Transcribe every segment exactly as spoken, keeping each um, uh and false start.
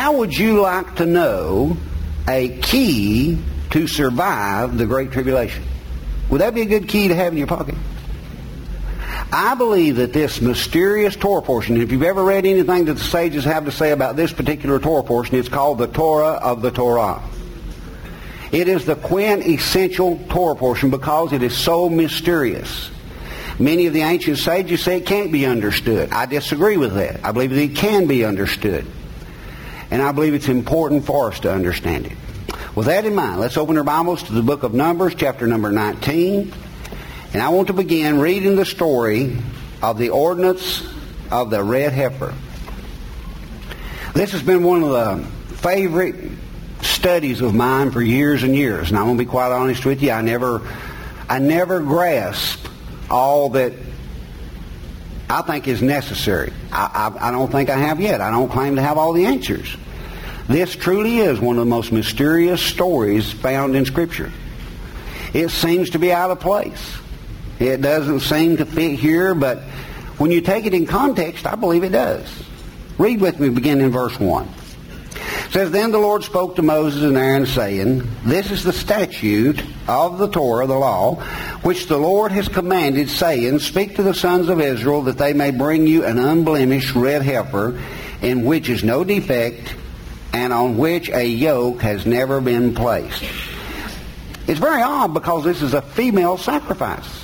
How would you like to know a key to survive the Great Tribulation? Would that be a good key to have in your pocket? I believe that this mysterious Torah portion, if you've ever read anything that the sages have to say about this particular Torah portion, it's called the Torah of the Torah. It is the quintessential Torah portion because it is so mysterious. Many of the ancient sages say it can't be understood. I disagree with that. I believe that it can be understood. And I believe it's important for us to understand it. With that in mind, let's open our Bibles to the book of Numbers, chapter number nineteen. And I want to begin reading the story of the ordinance of the red heifer. This has been one of the favorite studies of mine for years and years. And I'm going to be quite honest with you, I never, I never grasped all that I think is necessary. I, I, I don't think I have yet. I don't claim to have all the answers. This truly is one of the most mysterious stories found in Scripture. It seems to be out of place. It doesn't seem to fit here, but when you take it in context, I believe it does. Read with me, beginning in verse one. It says, Then the Lord spoke to Moses and Aaron, saying, This is the statute of the Torah, the law, which the Lord has commanded, saying, Speak to the sons of Israel, that they may bring you an unblemished red heifer, in which is no defect, and on which a yoke has never been placed. It's very odd because this is a female sacrifice.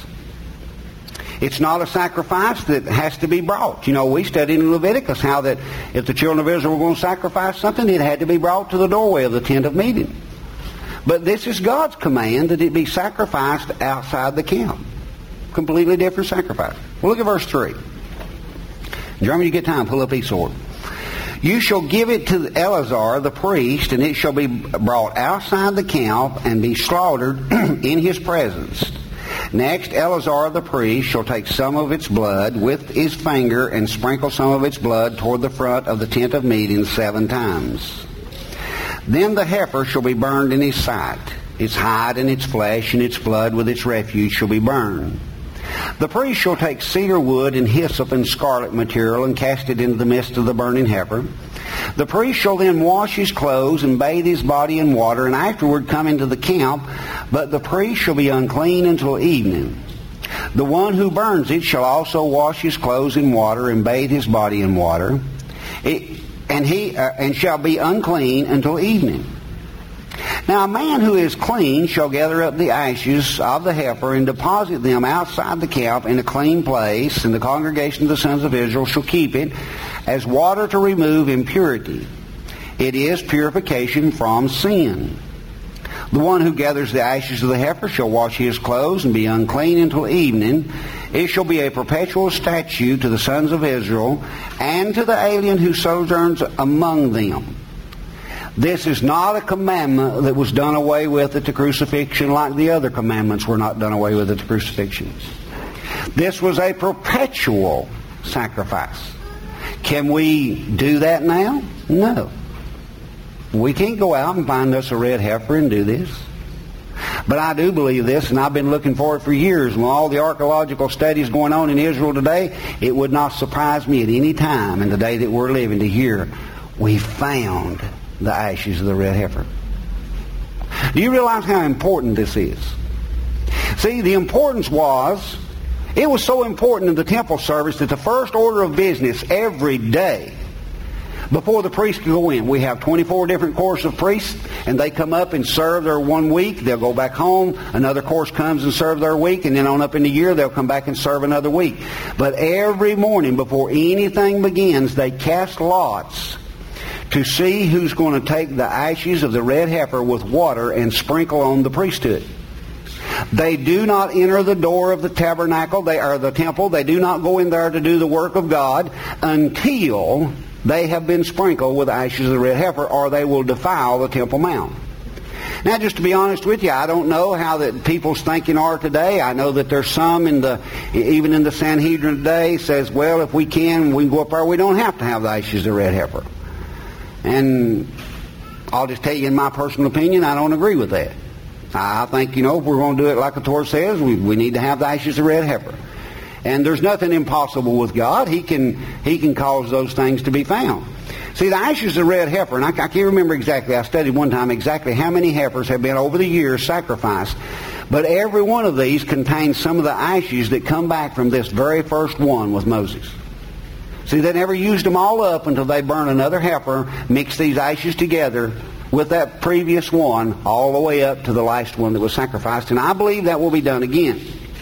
It's not a sacrifice that has to be brought. You know, we studied in Leviticus how that if the children of Israel were going to sacrifice something, it had to be brought to the doorway of the tent of meeting. But this is God's command that it be sacrificed outside the camp. Completely different sacrifice. Well, look at verse three. Jeremy, you get time, pull up Esau. You shall give it to Eleazar the priest, and it shall be brought outside the camp and be slaughtered in his presence. Next, Eleazar the priest shall take some of its blood with his finger and sprinkle some of its blood toward the front of the tent of meeting seven times. Then the heifer shall be burned in his sight. Its hide and its flesh and its blood with its refuse shall be burned. The priest shall take cedar wood and hyssop and scarlet material and cast it into the midst of the burning heifer. The priest shall then wash his clothes and bathe his body in water, and afterward come into the camp, but the priest shall be unclean until evening. The one who burns it shall also wash his clothes in water and bathe his body in water, it, and he uh, and shall be unclean until evening. Now a man who is clean shall gather up the ashes of the heifer and deposit them outside the camp in a clean place, and the congregation of the sons of Israel shall keep it as water to remove impurity. It is purification from sin. The one who gathers the ashes of the heifer shall wash his clothes and be unclean until evening. It shall be a perpetual statute to the sons of Israel and to the alien who sojourns among them. This is not a commandment that was done away with at the crucifixion like the other commandments were not done away with at the crucifixion. This was a perpetual sacrifice. Can we do that now? No. We can't go out and find us a red heifer and do this. But I do believe this, and I've been looking for it for years. With all the archaeological studies going on in Israel today, it would not surprise me at any time in the day that we're living to hear we found the ashes of the red heifer. Do you realize how important this is? See, the importance was, it was so important in the temple service that the first order of business every day, before the priest could go in, we have twenty-four different courses of priests, and they come up and serve their one week. They'll go back home. Another course comes and serve their week, and then on up in the year, they'll come back and serve another week. But every morning, before anything begins, they cast lots to see who's going to take the ashes of the red heifer with water and sprinkle on the priesthood. They do not enter the door of the tabernacle, they are the temple. They do not go in there to do the work of God until they have been sprinkled with the ashes of the red heifer, or they will defile the Temple Mount. Now, just to be honest with you, I don't know how that people's thinking are today. I know that there's some in the, even in the Sanhedrin today, says, well, if we can, we can go up there. We don't have to have the ashes of the red heifer. And I'll just tell you, in my personal opinion, I don't agree with that. I think, you know, if we're going to do it like the Torah says, we, we need to have the ashes of red heifer. And there's nothing impossible with God. He can He can cause those things to be found. See, the ashes of the red heifer, and I, I can't remember exactly, I studied one time exactly how many heifers have been over the years sacrificed. But every one of these contains some of the ashes that come back from this very first one with Moses. See, they never used them all up until they burn another heifer, mix these ashes together with that previous one all the way up to the last one that was sacrificed. And I believe that will be done again.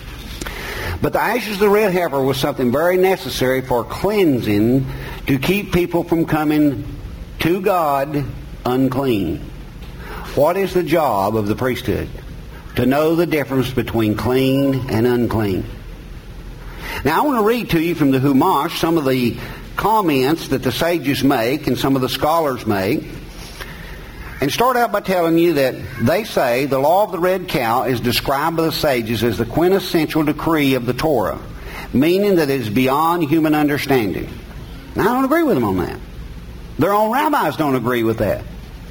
But the ashes of the red heifer was something very necessary for cleansing, to keep people from coming to God unclean. What is the job of the priesthood? To know the difference between clean and unclean. Now I want to read to you from the Humash some of the comments that the sages make and some of the scholars make. And start out by telling you that they say the law of the red cow is described by the sages as the quintessential decree of the Torah, meaning that it is beyond human understanding. Now, I don't agree with them on that. Their own rabbis don't agree with that.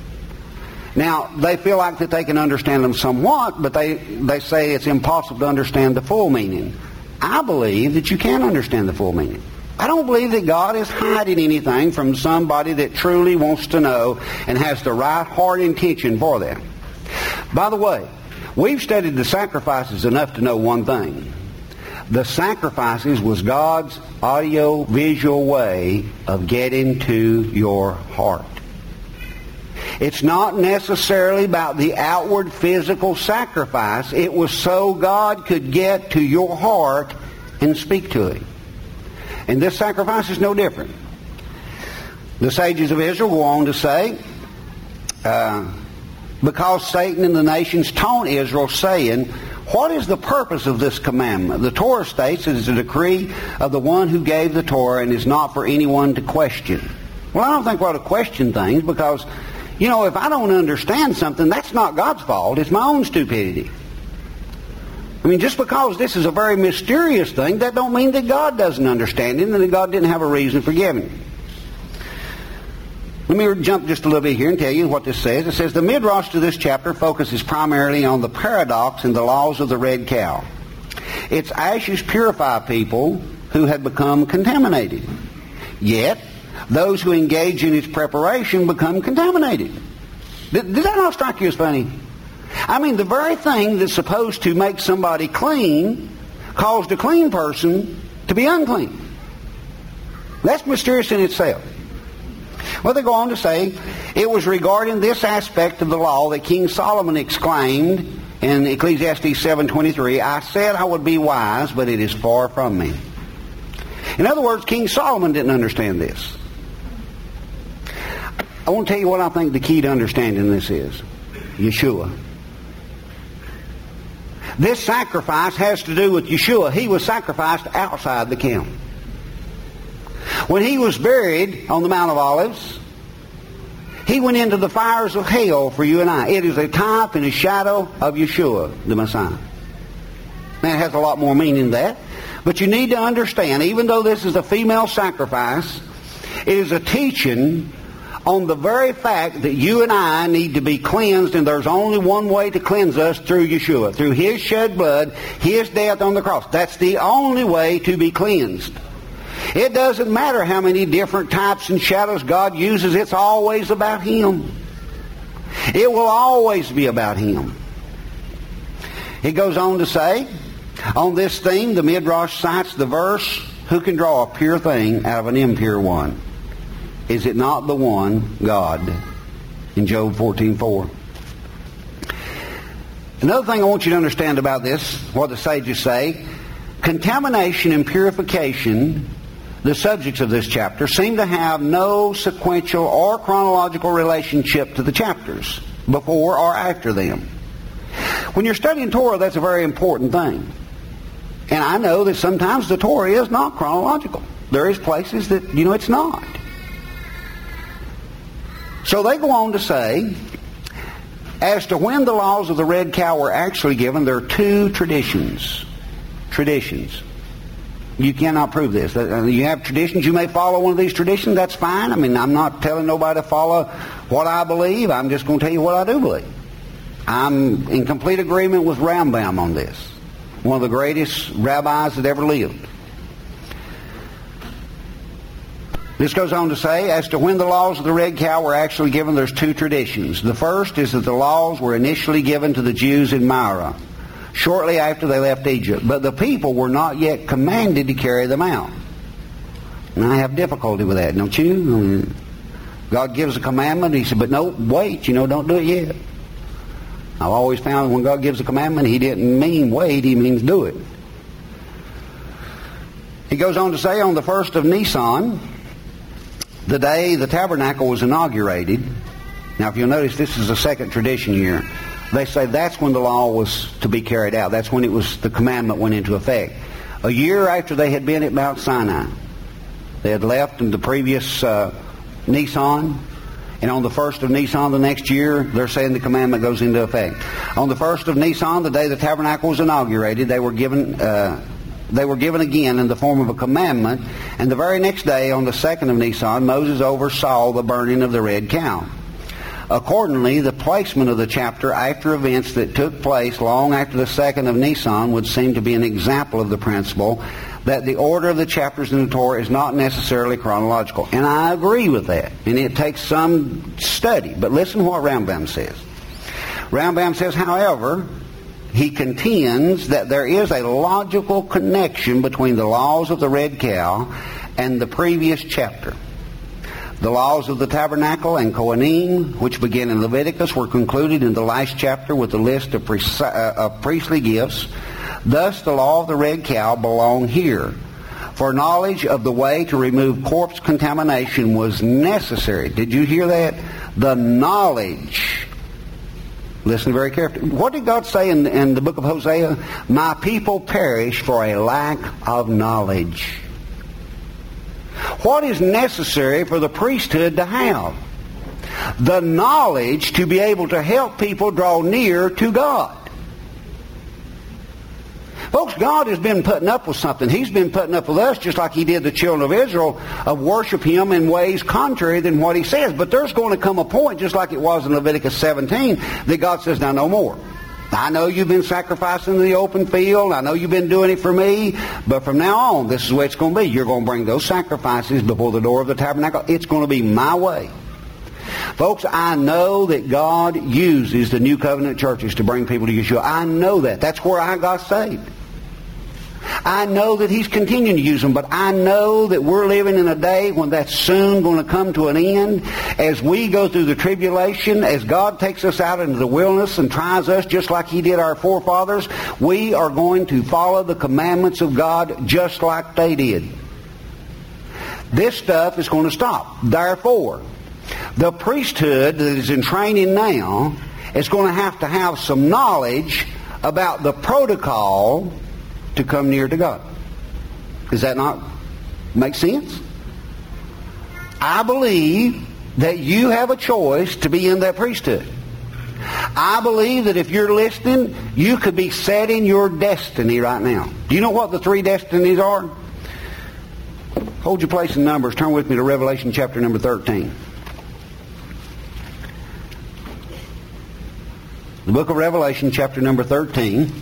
Now, they feel like that they can understand them somewhat, but they, they say it's impossible to understand the full meaning. I believe that you can understand the full meaning. I don't believe that God is hiding anything from somebody that truly wants to know and has the right heart intention for them. By the way, we've studied the sacrifices enough to know one thing. The sacrifices was God's audio-visual way of getting to your heart. It's not necessarily about the outward physical sacrifice. It was so God could get to your heart and speak to it. And this sacrifice is no different. The sages of Israel go on to say, uh, because Satan and the nations taunt Israel, saying, what is the purpose of this commandment? The Torah states it is a decree of the one who gave the Torah and is not for anyone to question. Well, I don't think we ought to question things because, you know, if I don't understand something, that's not God's fault. It's my own stupidity. I mean, just because this is a very mysterious thing, that don't mean that God doesn't understand it and that God didn't have a reason for giving it. Let me jump just a little bit here and tell you what this says. It says, the midrash to this chapter focuses primarily on the paradox and the laws of the red cow. Its ashes purify people who had become contaminated. Yet, those who engage in its preparation become contaminated. Did, did that not strike you as funny? I mean, the very thing that's supposed to make somebody clean caused a clean person to be unclean. That's mysterious in itself. Well, they go on to say, it was regarding this aspect of the law that King Solomon exclaimed in Ecclesiastes seven twenty-three, I said I would be wise, but it is far from me. In other words, King Solomon didn't understand this. I want to tell you what I think the key to understanding this is. Yeshua. This sacrifice has to do with Yeshua. He was sacrificed outside the camp. When he was buried on the Mount of Olives, he went into the fires of hell for you and I. It is a type and a shadow of Yeshua, the Messiah. Now, it has a lot more meaning than that. But you need to understand, even though this is a female sacrifice, it is a teaching on the very fact that you and I need to be cleansed, and there's only one way to cleanse us, through Yeshua, through His shed blood, His death on the cross. That's the only way to be cleansed. It doesn't matter how many different types and shadows God uses. It's always about Him. It will always be about Him. He goes on to say, on this theme, the Midrash cites the verse, who can draw a pure thing out of an impure one? Is it not the one, God? In Job fourteen four. Another thing I want you to understand about this, what the sages say, contamination and purification, the subjects of this chapter, seem to have no sequential or chronological relationship to the chapters, before or after them. When you're studying Torah, that's a very important thing. And I know that sometimes the Torah is not chronological. There is places that, you know, it's not. So they go on to say, as to when the laws of the red cow were actually given, there are two traditions. Traditions. You cannot prove this. You have traditions. You may follow one of these traditions. That's fine. I mean, I'm not telling nobody to follow what I believe. I'm just going to tell you what I do believe. I'm in complete agreement with Rambam on this. One of the greatest rabbis that ever lived. This goes on to say, as to when the laws of the red cow were actually given, there's two traditions. The first is that the laws were initially given to the Jews in Myra, shortly after they left Egypt. But the people were not yet commanded to carry them out. And I have difficulty with that, don't you? I mean, God gives a commandment, He said, but no, wait, you know, don't do it yet. I've always found when God gives a commandment, He didn't mean wait, He means do it. He goes on to say, on the first of Nisan, the day the tabernacle was inaugurated. Now, if you'll notice, this is the second tradition here. They say that's when the law was to be carried out. That's when it was the commandment went into effect. A year after they had been at Mount Sinai. They had left in the previous uh, Nisan. And on the first of Nisan the next year, they're saying the commandment goes into effect. On the first of Nisan, the day the tabernacle was inaugurated, they were given uh, they were given again in the form of a commandment. And the very next day, on the second of Nisan, Moses oversaw the burning of the red cow. Accordingly, the placement of the chapter after events that took place long after the second of Nisan would seem to be an example of the principle that the order of the chapters in the Torah is not necessarily chronological. And I agree with that. And it takes some study. But listen to what Rambam says. Rambam says, however, he contends that there is a logical connection between the laws of the red cow and the previous chapter. The laws of the tabernacle and Kohanim, which begin in Leviticus, were concluded in the last chapter with a list of, pre- uh, of priestly gifts. Thus, the law of the red cow belong here. For knowledge of the way to remove corpse contamination was necessary. Did you hear that? The knowledge. Listen very carefully. What did God say in, in the book of Hosea? My people perish for a lack of knowledge. What is necessary for the priesthood to have? The knowledge to be able to help people draw near to God. Folks, God has been putting up with something. He's been putting up with us just like He did the children of Israel, of worship Him in ways contrary than what He says. But there's going to come a point, just like it was in Leviticus seventeen, that God says, now no more. I know you've been sacrificing in the open field. I know you've been doing it for me. But from now on, this is the way it's going to be. You're going to bring those sacrifices before the door of the tabernacle. It's going to be my way. Folks, I know that God uses the New Covenant churches to bring people to Yeshua. I know that. That's where I got saved. I know that He's continuing to use them, but I know that we're living in a day when that's soon going to come to an end. As we go through the tribulation, as God takes us out into the wilderness and tries us just like He did our forefathers, we are going to follow the commandments of God just like they did. This stuff is going to stop. Therefore, the priesthood that is in training now is going to have to have some knowledge about the protocol to come near to God. Does that not make sense? I believe that you have a choice to be in that priesthood. I believe that if you're listening, you could be setting your destiny right now. Do you know what the three destinies are? Hold your place in Numbers. Turn with me to Revelation chapter number thirteen. The book of Revelation chapter number thirteen.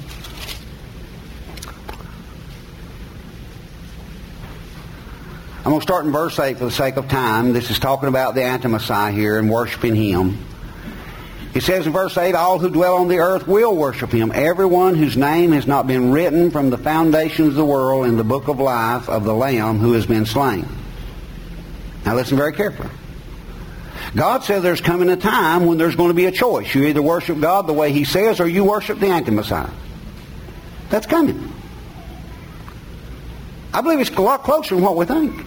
I'm going to start in verse eight for the sake of time. This is talking about the Anti-Messiah here and worshiping Him. It says in verse eight, all who dwell on the earth will worship Him, everyone whose name has not been written from the foundations of the world in the book of life of the Lamb who has been slain. Now listen very carefully. God said there's coming a time when there's going to be a choice. You either worship God the way He says or you worship the Anti-Messiah. That's coming. I believe it's a lot closer than what we think.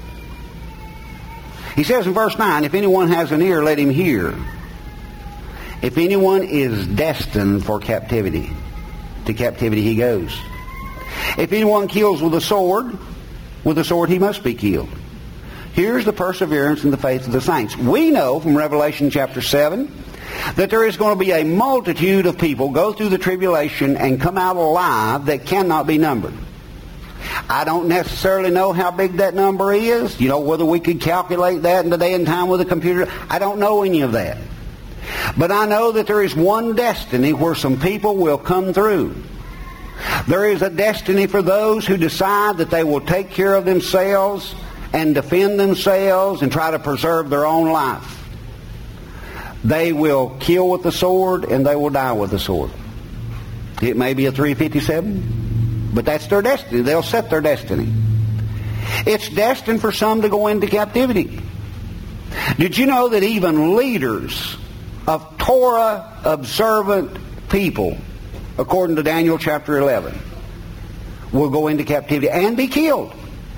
He says in verse nine, if anyone has an ear, let him hear. If anyone is destined for captivity, to captivity he goes. If anyone kills with a sword, with a sword he must be killed. Here's the perseverance in the faith of the saints. We know from Revelation chapter seven that there is going to be a multitude of people go through the tribulation and come out alive that cannot be numbered. I don't necessarily know how big that number is. You know, whether we could calculate that in the day and time with a computer. I don't know any of that. But I know that there is one destiny where some people will come through. There is a destiny for those who decide that they will take care of themselves and defend themselves and try to preserve their own life. They will kill with the sword and they will die with the sword. It may be a three fifty-seven, but that's their destiny. They'll set their destiny. It's destined for some to go into captivity. Did you know that even leaders of Torah-observant people, according to Daniel chapter eleven, will go into captivity and be killed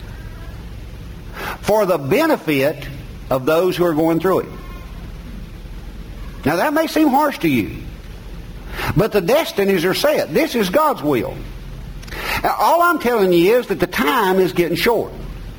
for the benefit of those who are going through it? Now that may seem harsh to you, but the destinies are set. This is God's will. Now, all I'm telling you is that the time is getting short.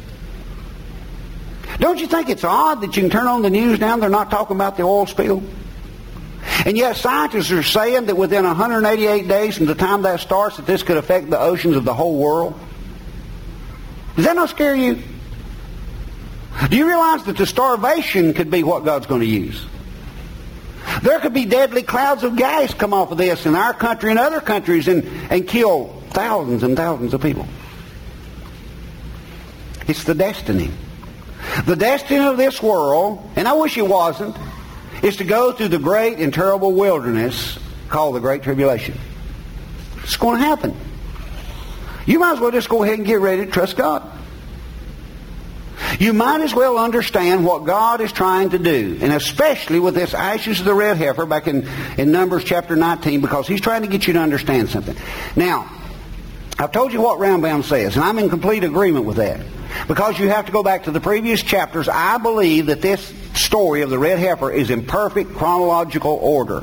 Don't you think it's odd that you can turn on the news now and they're not talking about the oil spill? And yet scientists are saying that within one hundred eighty-eight days from the time that starts, that this could affect the oceans of the whole world. Does that not scare you? Do you realize that the starvation could be what God's going to use? There could be deadly clouds of gas come off of this in our country and other countries and, and kill thousands and thousands of people. It's the destiny. The destiny of this world, and I wish it wasn't, is to go through the great and terrible wilderness called the Great Tribulation. It's going to happen. You might as well just go ahead and get ready to trust God. You might as well understand what God is trying to do, and especially with this ashes of the red heifer back in, in Numbers chapter nineteen, because He's trying to get you to understand something. Now, I've told you what Rambam says, and I'm in complete agreement with that. Because you have to go back to the previous chapters, I believe that this story of the red heifer is in perfect chronological order.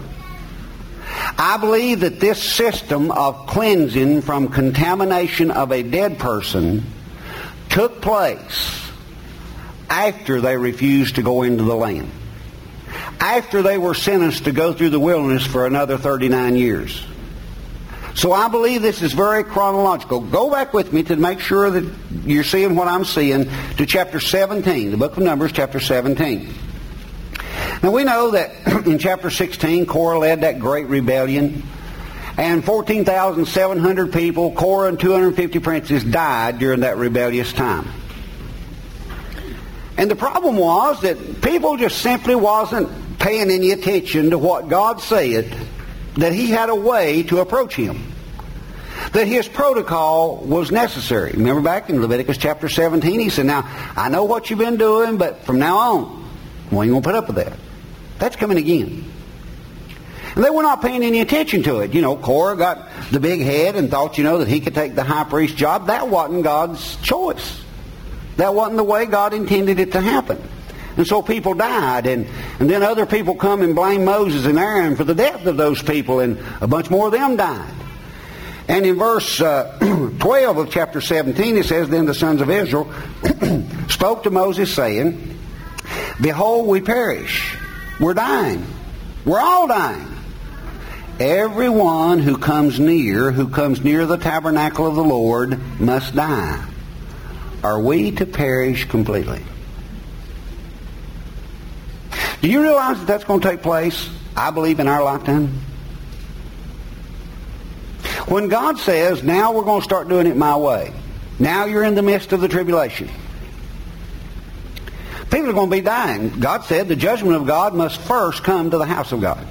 I believe that this system of cleansing from contamination of a dead person took place after they refused to go into the land. After they were sentenced to go through the wilderness for another thirty-nine years. So I believe this is very chronological. Go back with me to make sure that you're seeing what I'm seeing to chapter seventeen, the book of Numbers, chapter seventeen. Now we know that in chapter sixteen, Korah led that great rebellion, and fourteen thousand seven hundred people, Korah and two hundred fifty princes, died during that rebellious time. And the problem was that people just simply wasn't paying any attention to what God said, that He had a way to approach Him, that His protocol was necessary. Remember back in Leviticus chapter seventeen, He said, now, I know what you've been doing, but from now on, we ain't going to put up with that. That's coming again. And they were not paying any attention to it. You know, Korah got the big head and thought, you know, that he could take the high priest job. That wasn't God's choice. That wasn't the way God intended it to happen. And so people died, and, and then other people come and blame Moses and Aaron for the death of those people, and a bunch more of them died. And in verse uh, twelve of chapter seventeen, it says, then the sons of Israel spoke to Moses, saying, behold, we perish. We're dying. We're all dying. Everyone who comes near, who comes near the tabernacle of the Lord, must die. Are we to perish completely? Do you realize that that's going to take place, I believe, in our lifetime? When God says, now we're going to start doing it my way. Now you're in the midst of the tribulation. People are going to be dying. God said the judgment of God must first come to the house of God.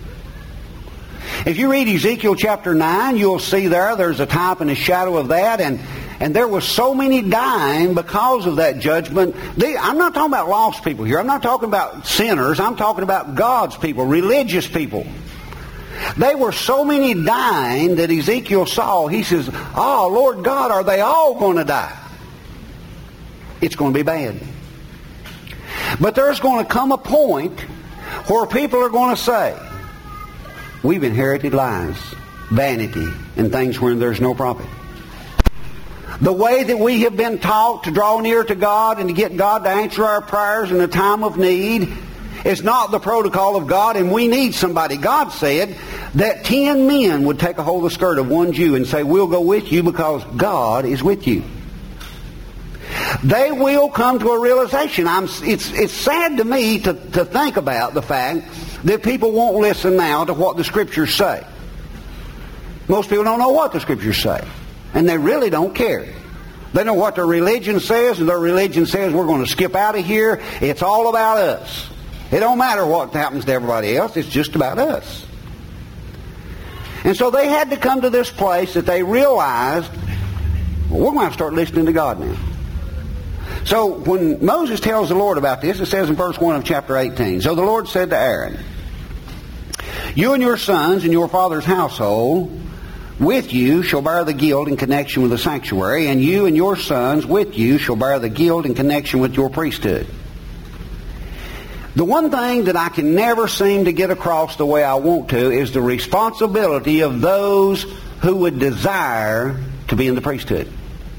If you read Ezekiel chapter nine, you'll see there, there's a type and a shadow of that, and And there was so many dying because of that judgment. They, I'm not talking about lost people here. I'm not talking about sinners. I'm talking about God's people, religious people. They were so many dying that Ezekiel saw. He says, oh, Lord God, are they all going to die? It's going to be bad. But there's going to come a point where people are going to say, we've inherited lies, vanity, and things wherein there's no profit. The way that we have been taught to draw near to God and to get God to answer our prayers in a time of need is not the protocol of God, and we need somebody. God said that ten men would take a hold of the skirt of one Jew and say, we'll go with you because God is with you. They will come to a realization. I'm, it's, it's sad to me to, to think about the fact that people won't listen now to what the Scriptures say. Most people don't know what the Scriptures say. And they really don't care. They know what their religion says, and their religion says we're going to skip out of here. It's all about us. It don't matter what happens to everybody else. It's just about us. And so they had to come to this place that they realized, well, we're going to start listening to God now. So when Moses tells the Lord about this, it says in verse one of chapter eighteen, so the Lord said to Aaron, you and your sons and your father's household with you shall bear the guilt in connection with the sanctuary, and you and your sons with you shall bear the guilt in connection with your priesthood. The one thing that I can never seem to get across the way I want to is the responsibility of those who would desire to be in the priesthood.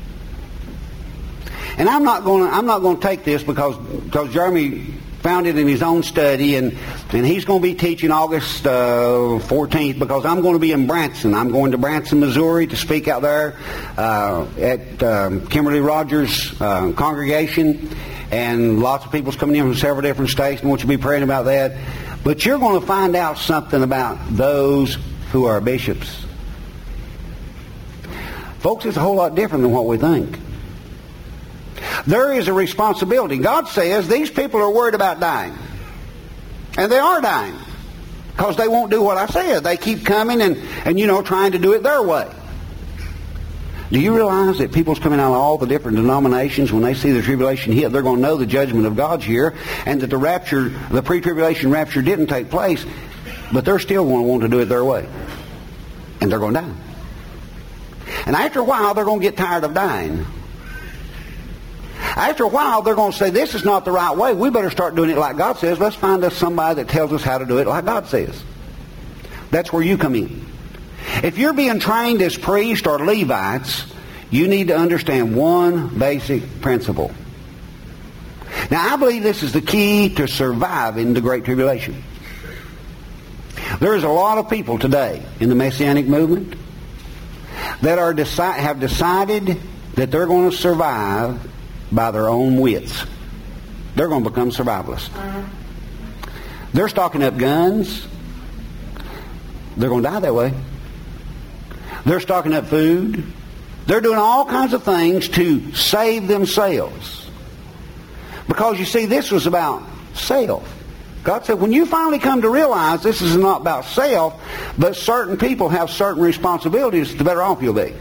And I'm not going to I'm not going to take this because because Jeremy found it in his own study, and, and he's going to be teaching August uh, fourteenth because I'm going to be in Branson. I'm going to Branson, Missouri to speak out there uh, at um, Kimberly Rogers' uh, congregation. And lots of people's coming in from several different states, and I want you to be praying about that. But you're going to find out something about those who are bishops. Folks, it's a whole lot different than what we think. There is a responsibility. God says these people are worried about dying. And they are dying. Because they won't do what I said. They keep coming and, and, you know, trying to do it their way. Do you realize that people's coming out of all the different denominations, when they see the tribulation hit, they're going to know the judgment of God's here, and that the rapture, the pre-tribulation rapture didn't take place, but they're still going to want to do it their way. And they're going to die. And after a while, they're going to get tired of dying. After a while, they're going to say, this is not the right way. We better start doing it like God says. Let's find us somebody that tells us how to do it like God says. That's where you come in. If you're being trained as priests or Levites, you need to understand one basic principle. Now, I believe this is the key to surviving the Great Tribulation. There's a lot of people today in the Messianic movement that are deci- have decided that they're going to survive by their own wits. They're going to become survivalists. They're stocking up guns. They're going to die that way. They're stocking up food. They're doing all kinds of things to save themselves. Because, you see, this was about self. God said, when you finally come to realize this is not about self, but certain people have certain responsibilities, the better off you'll be.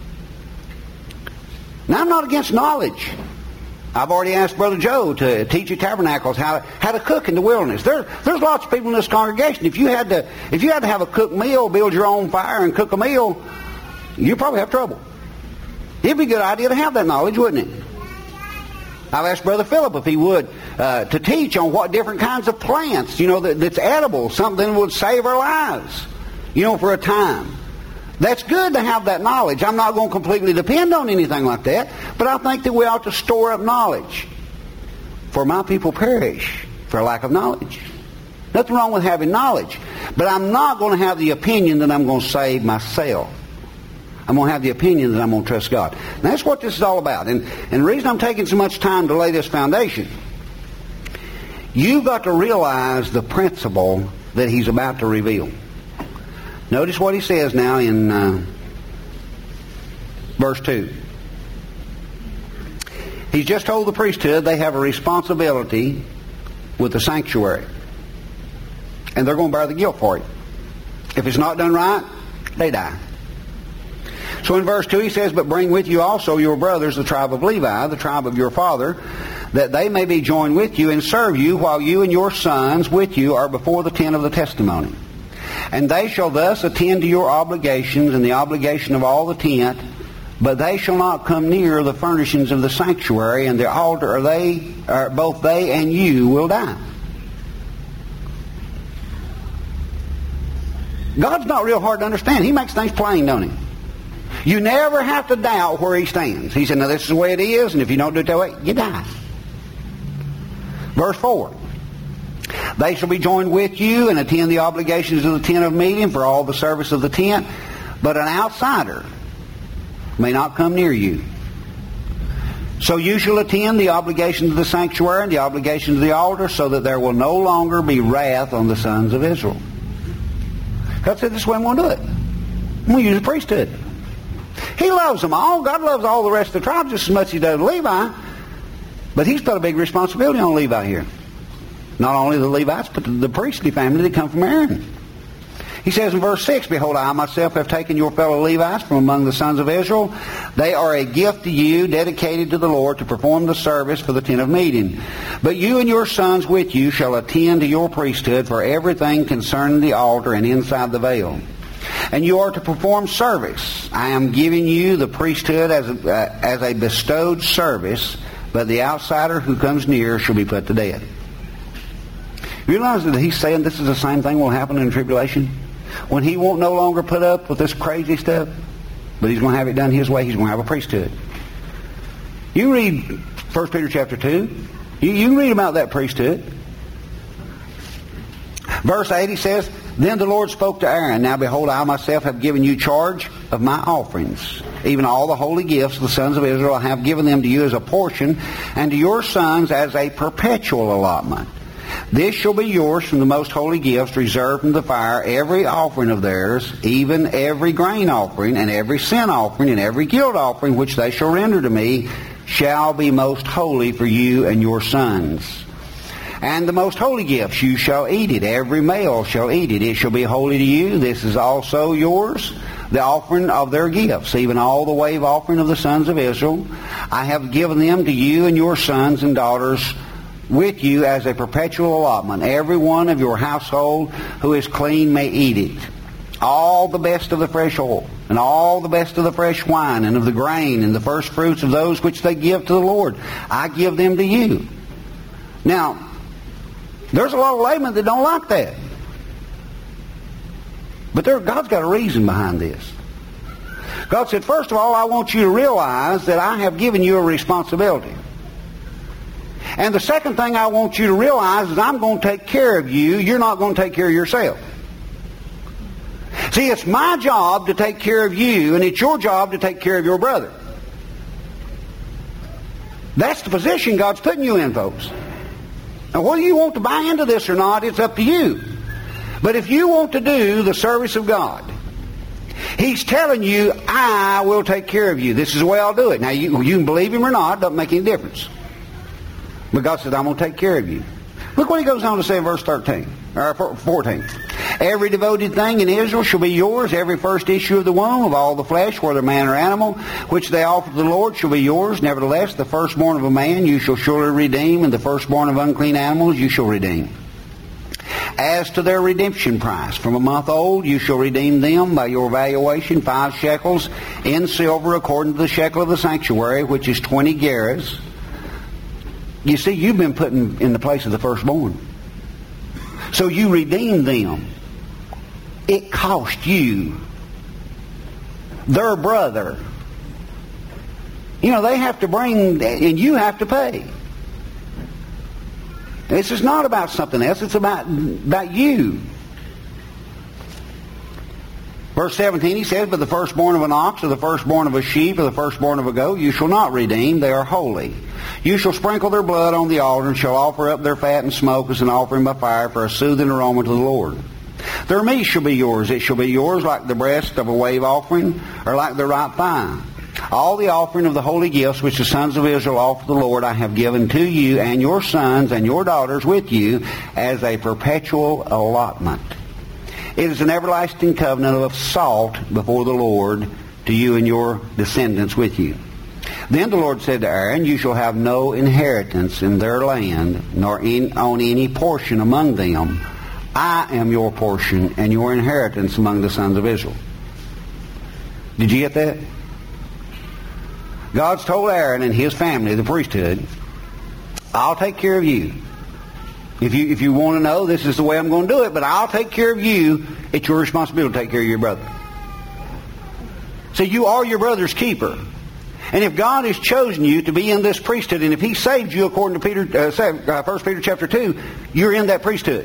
Now, I'm not against knowledge. I've already asked Brother Joe to teach at Tabernacles how to, how to cook in the wilderness. There, there's lots of people in this congregation. If you had to, if you had to have a cooked meal, build your own fire and cook a meal, you'd probably have trouble. It'd be a good idea to have that knowledge, wouldn't it? I've asked Brother Philip if he would uh, to teach on what different kinds of plants, you know, that, that's edible, something that would save our lives, you know, for a time. That's good to have that knowledge. I'm not going to completely depend on anything like that, but I think that we ought to store up knowledge. For my people perish for lack of knowledge. Nothing wrong with having knowledge, but I'm not going to have the opinion that I'm going to save myself. I'm going to have the opinion that I'm going to trust God. And that's what this is all about. And, and the reason I'm taking so much time to lay this foundation, you've got to realize the principle that he's about to reveal. Notice what he says now in uh, verse two. He's just told the priesthood they have a responsibility with the sanctuary. And they're going to bear the guilt for it. If it's not done right, they die. So in verse two he says, but bring with you also your brothers, the tribe of Levi, the tribe of your father, that they may be joined with you and serve you while you and your sons with you are before the tent of the testimony. And they shall thus attend to your obligations and the obligation of all the tent, but they shall not come near the furnishings of the sanctuary and the altar, or they, or both they and you will die. God's not real hard to understand. He makes things plain, don't he? You never have to doubt where he stands. He said, now this is the way it is, and if you don't do it that way, you die. Verse four. They shall be joined with you and attend the obligations of the tent of meeting for all the service of the tent, but an outsider may not come near you. So you shall attend the obligations of the sanctuary and the obligations of the altar, so that there will no longer be wrath on the sons of Israel. God said, this is the way I'm going to do it. I'm going to use the priesthood. He loves them all. God loves all the rest of the tribes just as much as he does Levi. But he's put a big responsibility on Levi here. Not only the Levites, but the priestly family that come from Aaron. He says in verse six, Behold, I myself have taken your fellow Levites from among the sons of Israel. They are a gift to you, dedicated to the Lord, to perform the service for the tent of meeting. But you and your sons with you shall attend to your priesthood for everything concerning the altar and inside the veil. And you are to perform service. I am giving you the priesthood as a, uh, as a bestowed service, but the outsider who comes near shall be put to death. You realize that he's saying this is the same thing will happen in the tribulation? When he won't no longer put up with this crazy stuff, but he's going to have it done his way. He's going to have a priesthood. You read First Peter chapter two. You, you can read about that priesthood. Verse eight, he says, Then the Lord spoke to Aaron, Now behold, I myself have given you charge of my offerings. Even all the holy gifts of the sons of Israel I have given them to you as a portion, and to your sons as a perpetual allotment. This shall be yours from the most holy gifts reserved from the fire, every offering of theirs, even every grain offering, and every sin offering, and every guilt offering which they shall render to me, shall be most holy for you and your sons. And the most holy gifts, you shall eat it. Every male shall eat it. It shall be holy to you. This is also yours, the offering of their gifts, even all the wave offering of the sons of Israel. I have given them to you and your sons and daughters with you as a perpetual allotment. Every one of your household who is clean may eat it. All the best of the fresh oil, and all the best of the fresh wine, and of the grain, and the first fruits of those which they give to the Lord, I give them to you. Now, there's a lot of laymen that don't like that. But there, God's got a reason behind this. God said, first of all, I want you to realize that I have given you a responsibility. And the second thing I want you to realize is I'm going to take care of you. You're not going to take care of yourself. See, it's my job to take care of you, and it's your job to take care of your brother. That's the position God's putting you in, folks. Now, whether you want to buy into this or not, it's up to you. But if you want to do the service of God, He's telling you, I will take care of you. This is the way I'll do it. Now, you, you can believe Him or not, it doesn't make any difference. But God said, I'm going to take care of you. Look what He goes on to say in verse thirteen, or fourteen. Every devoted thing in Israel shall be yours. Every first issue of the womb of all the flesh, whether man or animal, which they offer to the Lord, shall be yours. Nevertheless, the firstborn of a man you shall surely redeem, and the firstborn of unclean animals you shall redeem. As to their redemption price, from a month old you shall redeem them by your valuation, five shekels in silver, according to the shekel of the sanctuary, which is twenty gerahs. You see, you've been put in, in the place of the firstborn. So you redeem them. It cost you. Their brother. You know, they have to bring, and you have to pay. This is not about something else. It's about, about you. Verse seventeen, he says, But the firstborn of an ox, or the firstborn of a sheep, or the firstborn of a goat, you shall not redeem. They are holy. You shall sprinkle their blood on the altar, and shall offer up their fat and smoke as an offering by fire for a soothing aroma to the Lord. Their meat shall be yours. It shall be yours like the breast of a wave offering, or like the right thigh. All the offering of the holy gifts which the sons of Israel offer to the Lord I have given to you and your sons and your daughters with you as a perpetual allotment. It is an everlasting covenant of salt before the Lord to you and your descendants with you. Then the Lord said to Aaron, You shall have no inheritance in their land, nor in, on any portion among them. I am your portion and your inheritance among the sons of Israel. Did you get that? God's told Aaron and his family, the priesthood, I'll take care of you. If you if you want to know, this is the way I'm going to do it, but I'll take care of you. It's your responsibility to take care of your brother. So you are your brother's keeper. And if God has chosen you to be in this priesthood, and if He saved you according to Peter, uh, First Peter chapter two, you're in that priesthood.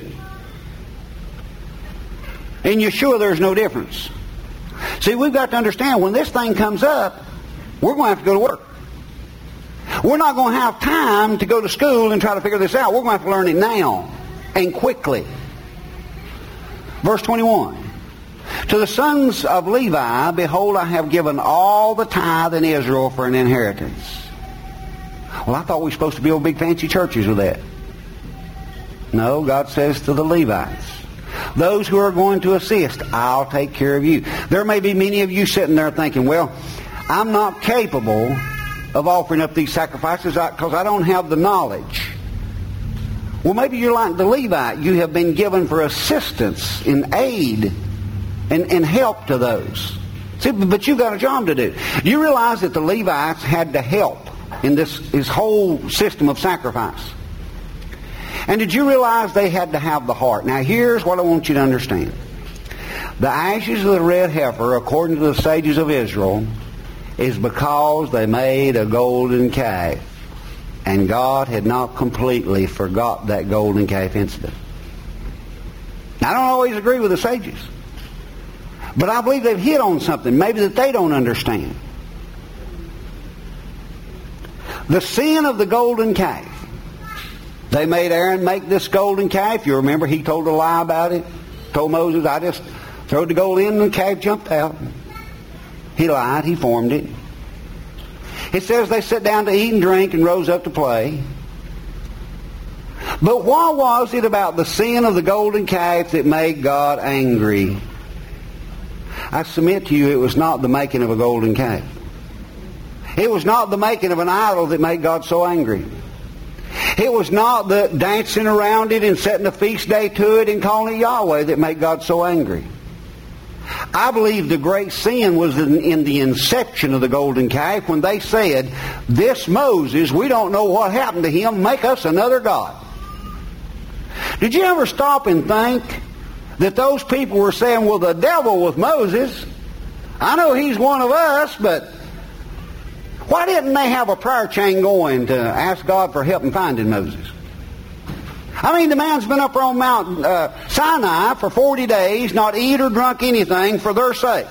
In Yeshua, there's no difference. See, we've got to understand, when this thing comes up, we're going to have to go to work. We're not going to have time to go to school and try to figure this out. We're going to have to learn it now and quickly. Verse twenty-one. To To the sons of Levi, behold, I have given all the tithe in Israel for an inheritance. Well, I thought we were supposed to build big fancy churches with that. No, God says to the Levites, those who are going to assist, I'll take care of you. There may be many of you sitting there thinking, well, I'm not capable of offering up these sacrifices because I don't have the knowledge. Well, maybe you're like the Levite. You have been given for assistance and aid and, and help to those. See, but you've got a job to do. You realize that the Levites had to help in this, this whole system of sacrifice. And did you realize they had to have the heart? Now, here's what I want you to understand. The ashes of the red heifer, according to the sages of Israel, is because they made a golden calf. And God had not completely forgot that golden calf incident. Now, I don't always agree with the sages. But I believe they've hit on something maybe that they don't understand. The sin of the golden calf. They made Aaron make this golden calf. You remember he told a lie about it. Told Moses, I just throwed the gold in and the calf jumped out. He lied. He formed it. It says they sat down to eat and drink and rose up to play. But what was it about the sin of the golden calf that made God angry? I submit to you it was not the making of a golden calf. It was not the making of an idol that made God so angry. It was not the dancing around it and setting a feast day to it and calling it Yahweh that made God so angry. I believe the great sin was in, in the inception of the golden calf when they said, this Moses, we don't know what happened to him, make us another god. Did you ever stop and think that those people were saying, well, the devil was Moses. I know he's one of us, but why didn't they have a prayer chain going to ask God for help in finding Moses? I mean, the man's been up on Mount uh, Sinai for forty days, not eat or drunk anything for their sake.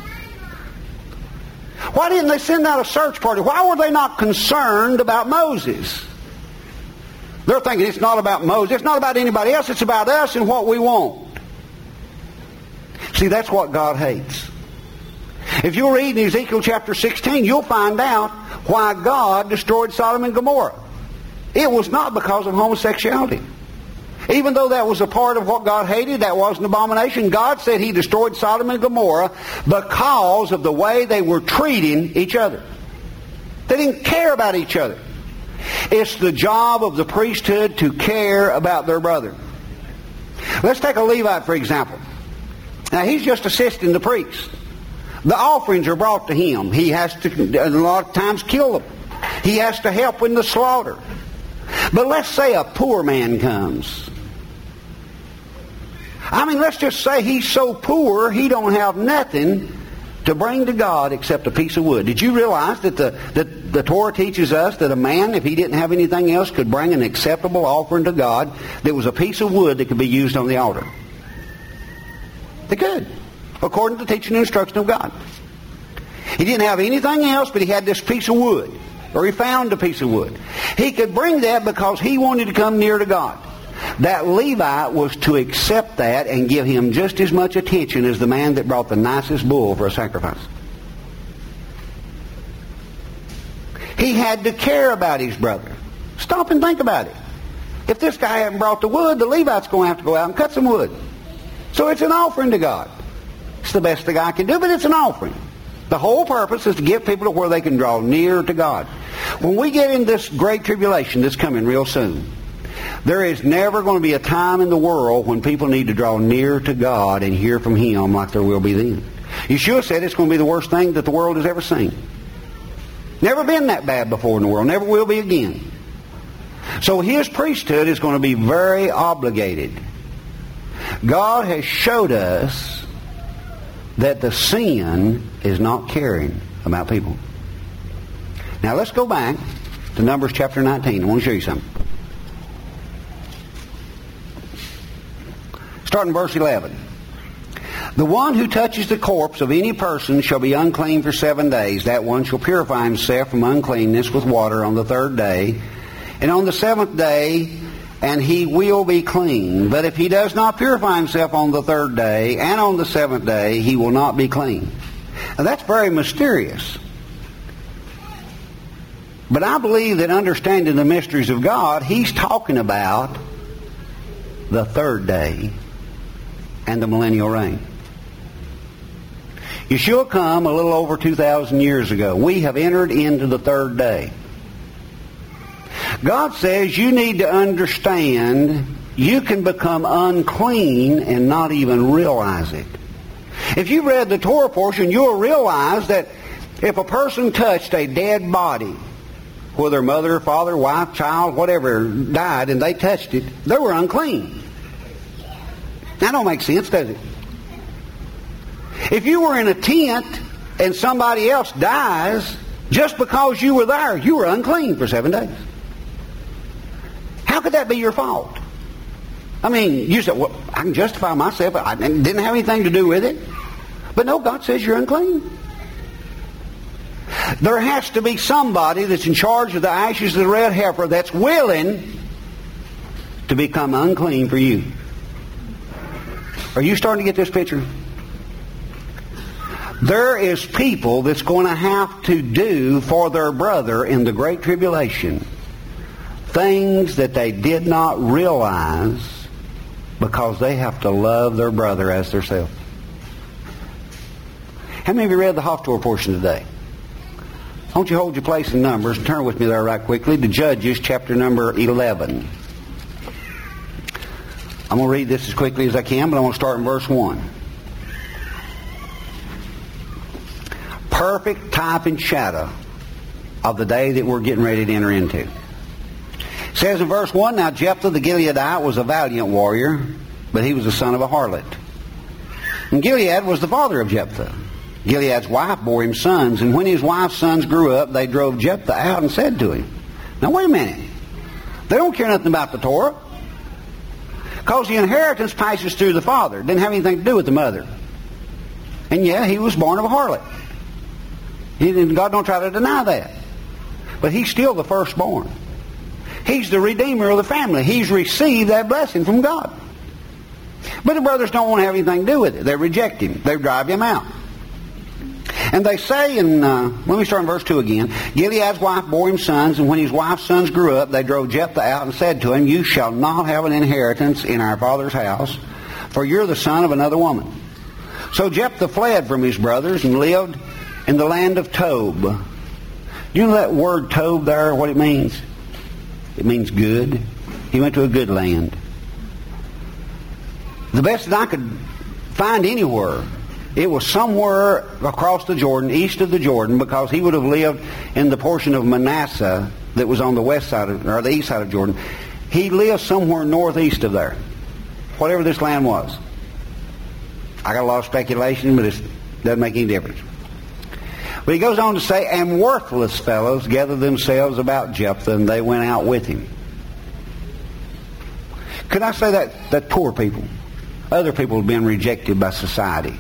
Why didn't they send out a search party? Why were they not concerned about Moses? They're thinking it's not about Moses. It's not about anybody else. It's about us and what we want. See, that's what God hates. If you read in Ezekiel chapter sixteen, you'll find out why God destroyed Sodom and Gomorrah. It was not because of homosexuality. Even though that was a part of what God hated, that was an abomination, God said He destroyed Sodom and Gomorrah because of the way they were treating each other. They didn't care about each other. It's the job of the priesthood to care about their brother. Let's take a Levite, for example. Now, he's just assisting the priest. The offerings are brought to him. He has to, a lot of times, kill them. He has to help in the slaughter. But let's say a poor man comes. I mean, let's just say he's so poor he don't have nothing to bring to God except a piece of wood. Did you realize that the, that the Torah teaches us that a man, if he didn't have anything else, could bring an acceptable offering to God that was a piece of wood that could be used on the altar? They could, according to the teaching and instruction of God. He didn't have anything else, but he had this piece of wood. Or he found a piece of wood. He could bring that because he wanted to come near to God. That Levite was to accept that and give him just as much attention as the man that brought the nicest bull for a sacrifice. He had to care about his brother. Stop and think about it. If this guy hadn't brought the wood, the Levite's going to have to go out and cut some wood. So it's an offering to God. It's the best the guy can do, but it's an offering. The whole purpose is to get people to where they can draw near to God. When we get in this great tribulation that's coming real soon, there is never going to be a time in the world when people need to draw near to God and hear from Him like there will be then. Yeshua said it's going to be the worst thing that the world has ever seen. Never been that bad before in the world. Never will be again. So His priesthood is going to be very obligated. God has showed us that the sin is not caring about people. Now let's go back to Numbers chapter nineteen. I want to show you something. Starting verse eleven. The one who touches the corpse of any person shall be unclean for seven days. That one shall purify himself from uncleanness with water on the third day. And on the seventh day and he will be clean. But if he does not purify himself on the third day and on the seventh day, he will not be clean. Now that's very mysterious. But I believe that understanding the mysteries of God, he's talking about the third day and the millennial reign. Yeshua come a little over two thousand years ago. We have entered into the third day. God says you need to understand you can become unclean and not even realize it. If you read the Torah portion, you'll realize that if a person touched a dead body, whether mother, father, wife, child, whatever died, and they touched it, they were unclean. That don't make sense, does it? If you were in a tent and somebody else dies, just because you were there, you were unclean for seven days. How could that be your fault? I mean, you said, well, I can justify myself. I didn't have anything to do with it. But no, God says you're unclean. There has to be somebody that's in charge of the ashes of the red heifer that's willing to become unclean for you. Are you starting to get this picture? There is people that's going to have to do for their brother in the Great Tribulation things that they did not realize because they have to love their brother as theirself. How many of you read the Haftorah portion today? Won't you hold your place in Numbers and turn with me there right quickly to Judges chapter number eleven. I'm going to read this as quickly as I can, but I'm going to start in verse one. Perfect type and shadow of the day that we're getting ready to enter into. It says in verse one, Now Jephthah the Gileadite was a valiant warrior, but he was the son of a harlot. And Gilead was the father of Jephthah. Gilead's wife bore him sons, and when his wife's sons grew up, they drove Jephthah out and said to him, Now wait a minute. They don't care nothing about the Torah. Because the inheritance passes through the father. It didn't have anything to do with the mother. And yeah, he was born of a harlot. He, God don't try to deny that. But he's still the firstborn. He's the redeemer of the family. He's received that blessing from God. But the brothers don't want to have anything to do with it. They reject him. They drive him out. And they say in, uh, let me start in verse two again. Gilead's wife bore him sons, and when his wife's sons grew up, they drove Jephthah out and said to him, You shall not have an inheritance in our father's house, for you're the son of another woman. So Jephthah fled from his brothers and lived in the land of Tob. Do you know that word Tob there, what it means? It means good. He went to a good land. The best that I could find anywhere, it was somewhere across the Jordan, east of the Jordan, because he would have lived in the portion of Manasseh that was on the west side of, or the east side of Jordan. He lived somewhere northeast of there, whatever this land was. I got a lot of speculation, but it doesn't make any difference. But he goes on to say, And worthless fellows gathered themselves about Jephthah, and they went out with him. Could I say that, that poor people, other people have been rejected by society.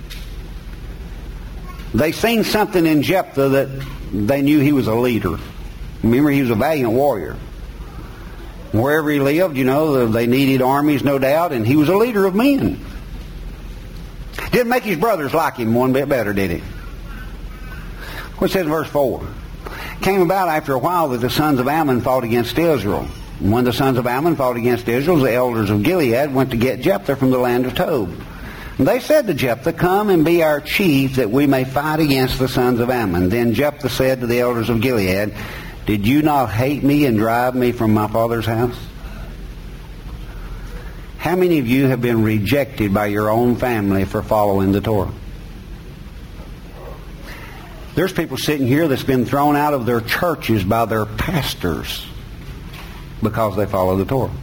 They seen something in Jephthah that they knew he was a leader. Remember, he was a valiant warrior. Wherever he lived, you know, they needed armies, no doubt, and he was a leader of men. Didn't make his brothers like him one bit better, did it? What it says in verse four. It came about after a while that the sons of Ammon fought against Israel. And when the sons of Ammon fought against Israel, the elders of Gilead went to get Jephthah from the land of Tob. And they said to Jephthah, Come and be our chief, that we may fight against the sons of Ammon. Then Jephthah said to the elders of Gilead, Did you not hate me and drive me from my father's house? How many of you have been rejected by your own family for following the Torah? There's people sitting here that's been thrown out of their churches by their pastors because they follow the Torah.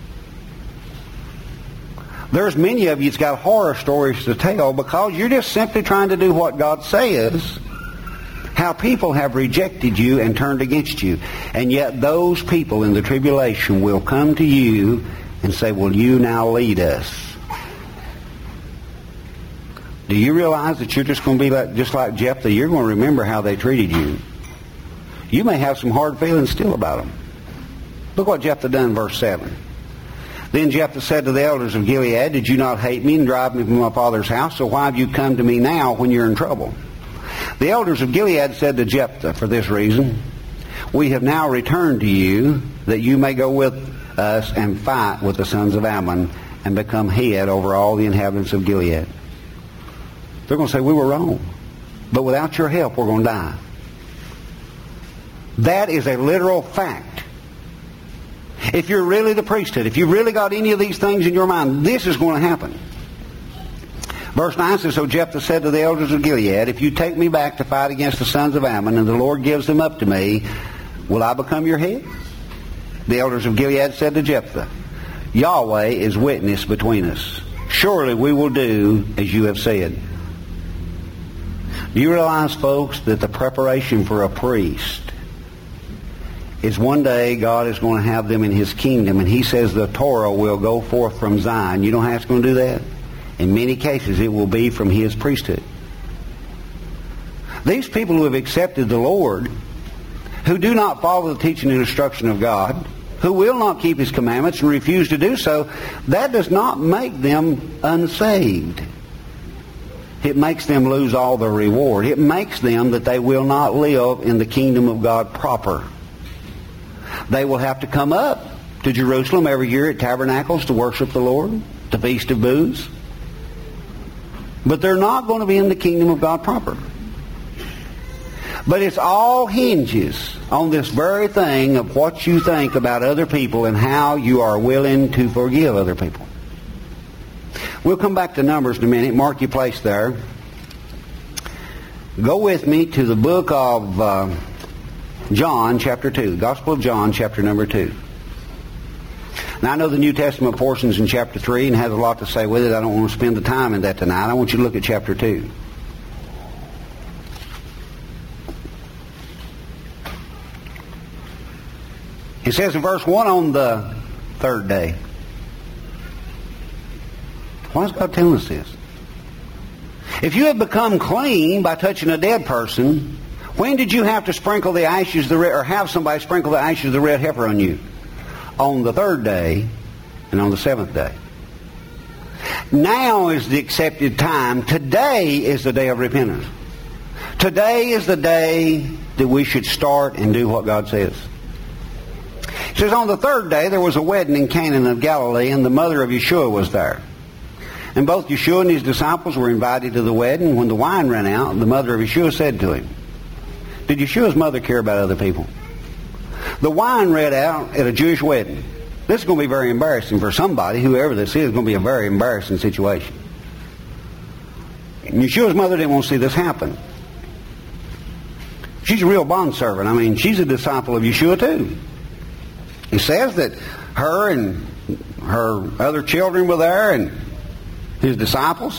There's many of you that's got horror stories to tell because you're just simply trying to do what God says. How people have rejected you and turned against you. And yet those people in the tribulation will come to you and say, Will you now lead us? Do you realize that you're just going to be like, just like Jephthah? You're going to remember how they treated you. You may have some hard feelings still about them. Look what Jephthah done in verse seven. Then Jephthah said to the elders of Gilead, did you not hate me and drive me from my father's house? So why have you come to me now when you're in trouble? The elders of Gilead said to Jephthah, for this reason, we have now returned to you that you may go with us and fight with the sons of Ammon and become head over all the inhabitants of Gilead. They're going to say, we were wrong. But without your help, we're going to die. That is a literal fact. If you're really the priesthood, if you've really got any of these things in your mind, this is going to happen. Verse nine says, so Jephthah said to the elders of Gilead, if you take me back to fight against the sons of Ammon, and the Lord gives them up to me, will I become your head? The elders of Gilead said to Jephthah, Yahweh is witness between us. Surely we will do as you have said. Do you realize, folks, that the preparation for a priest is one day God is going to have them in His kingdom, and He says the Torah will go forth from Zion. You know how it's going to do that? In many cases, it will be from His priesthood. These people who have accepted the Lord, who do not follow the teaching and instruction of God, who will not keep His commandments and refuse to do so, that does not make them unsaved. It makes them lose all their reward. It makes them that they will not live in the kingdom of God proper. They will have to come up to Jerusalem every year at Tabernacles to worship the Lord, the Feast of Booths. But they're not going to be in the kingdom of God proper. But it's all hinges on this very thing of what you think about other people and how you are willing to forgive other people. We'll come back to Numbers in a minute. Mark your place there. Go with me to the book of uh, John, chapter two. The Gospel of John, chapter number two. Now, I know the New Testament portion's in chapter three and has a lot to say with it. I don't want to spend the time in that tonight. I want you to look at chapter two. It says in verse one, on the third day. Why is God telling us this? If you have become clean by touching a dead person, when did you have to sprinkle the ashes, the red, or have somebody sprinkle the ashes of the red heifer on you? On the third day and on the seventh day. Now is the accepted time. Today is the day of repentance. Today is the day that we should start and do what God says. It says, on the third day there was a wedding in Cana of Galilee, and the mother of Yeshua was there. And both Yeshua and his disciples were invited to the wedding. When the wine ran out, the mother of Yeshua said to him, did Yeshua's mother care about other people? The wine ran out at a Jewish wedding. This is going to be very embarrassing for somebody, whoever this is, it's going to be a very embarrassing situation. And Yeshua's mother didn't want to see this happen. She's a real bondservant. I mean, she's a disciple of Yeshua too. It says that her and her other children were there and his disciples.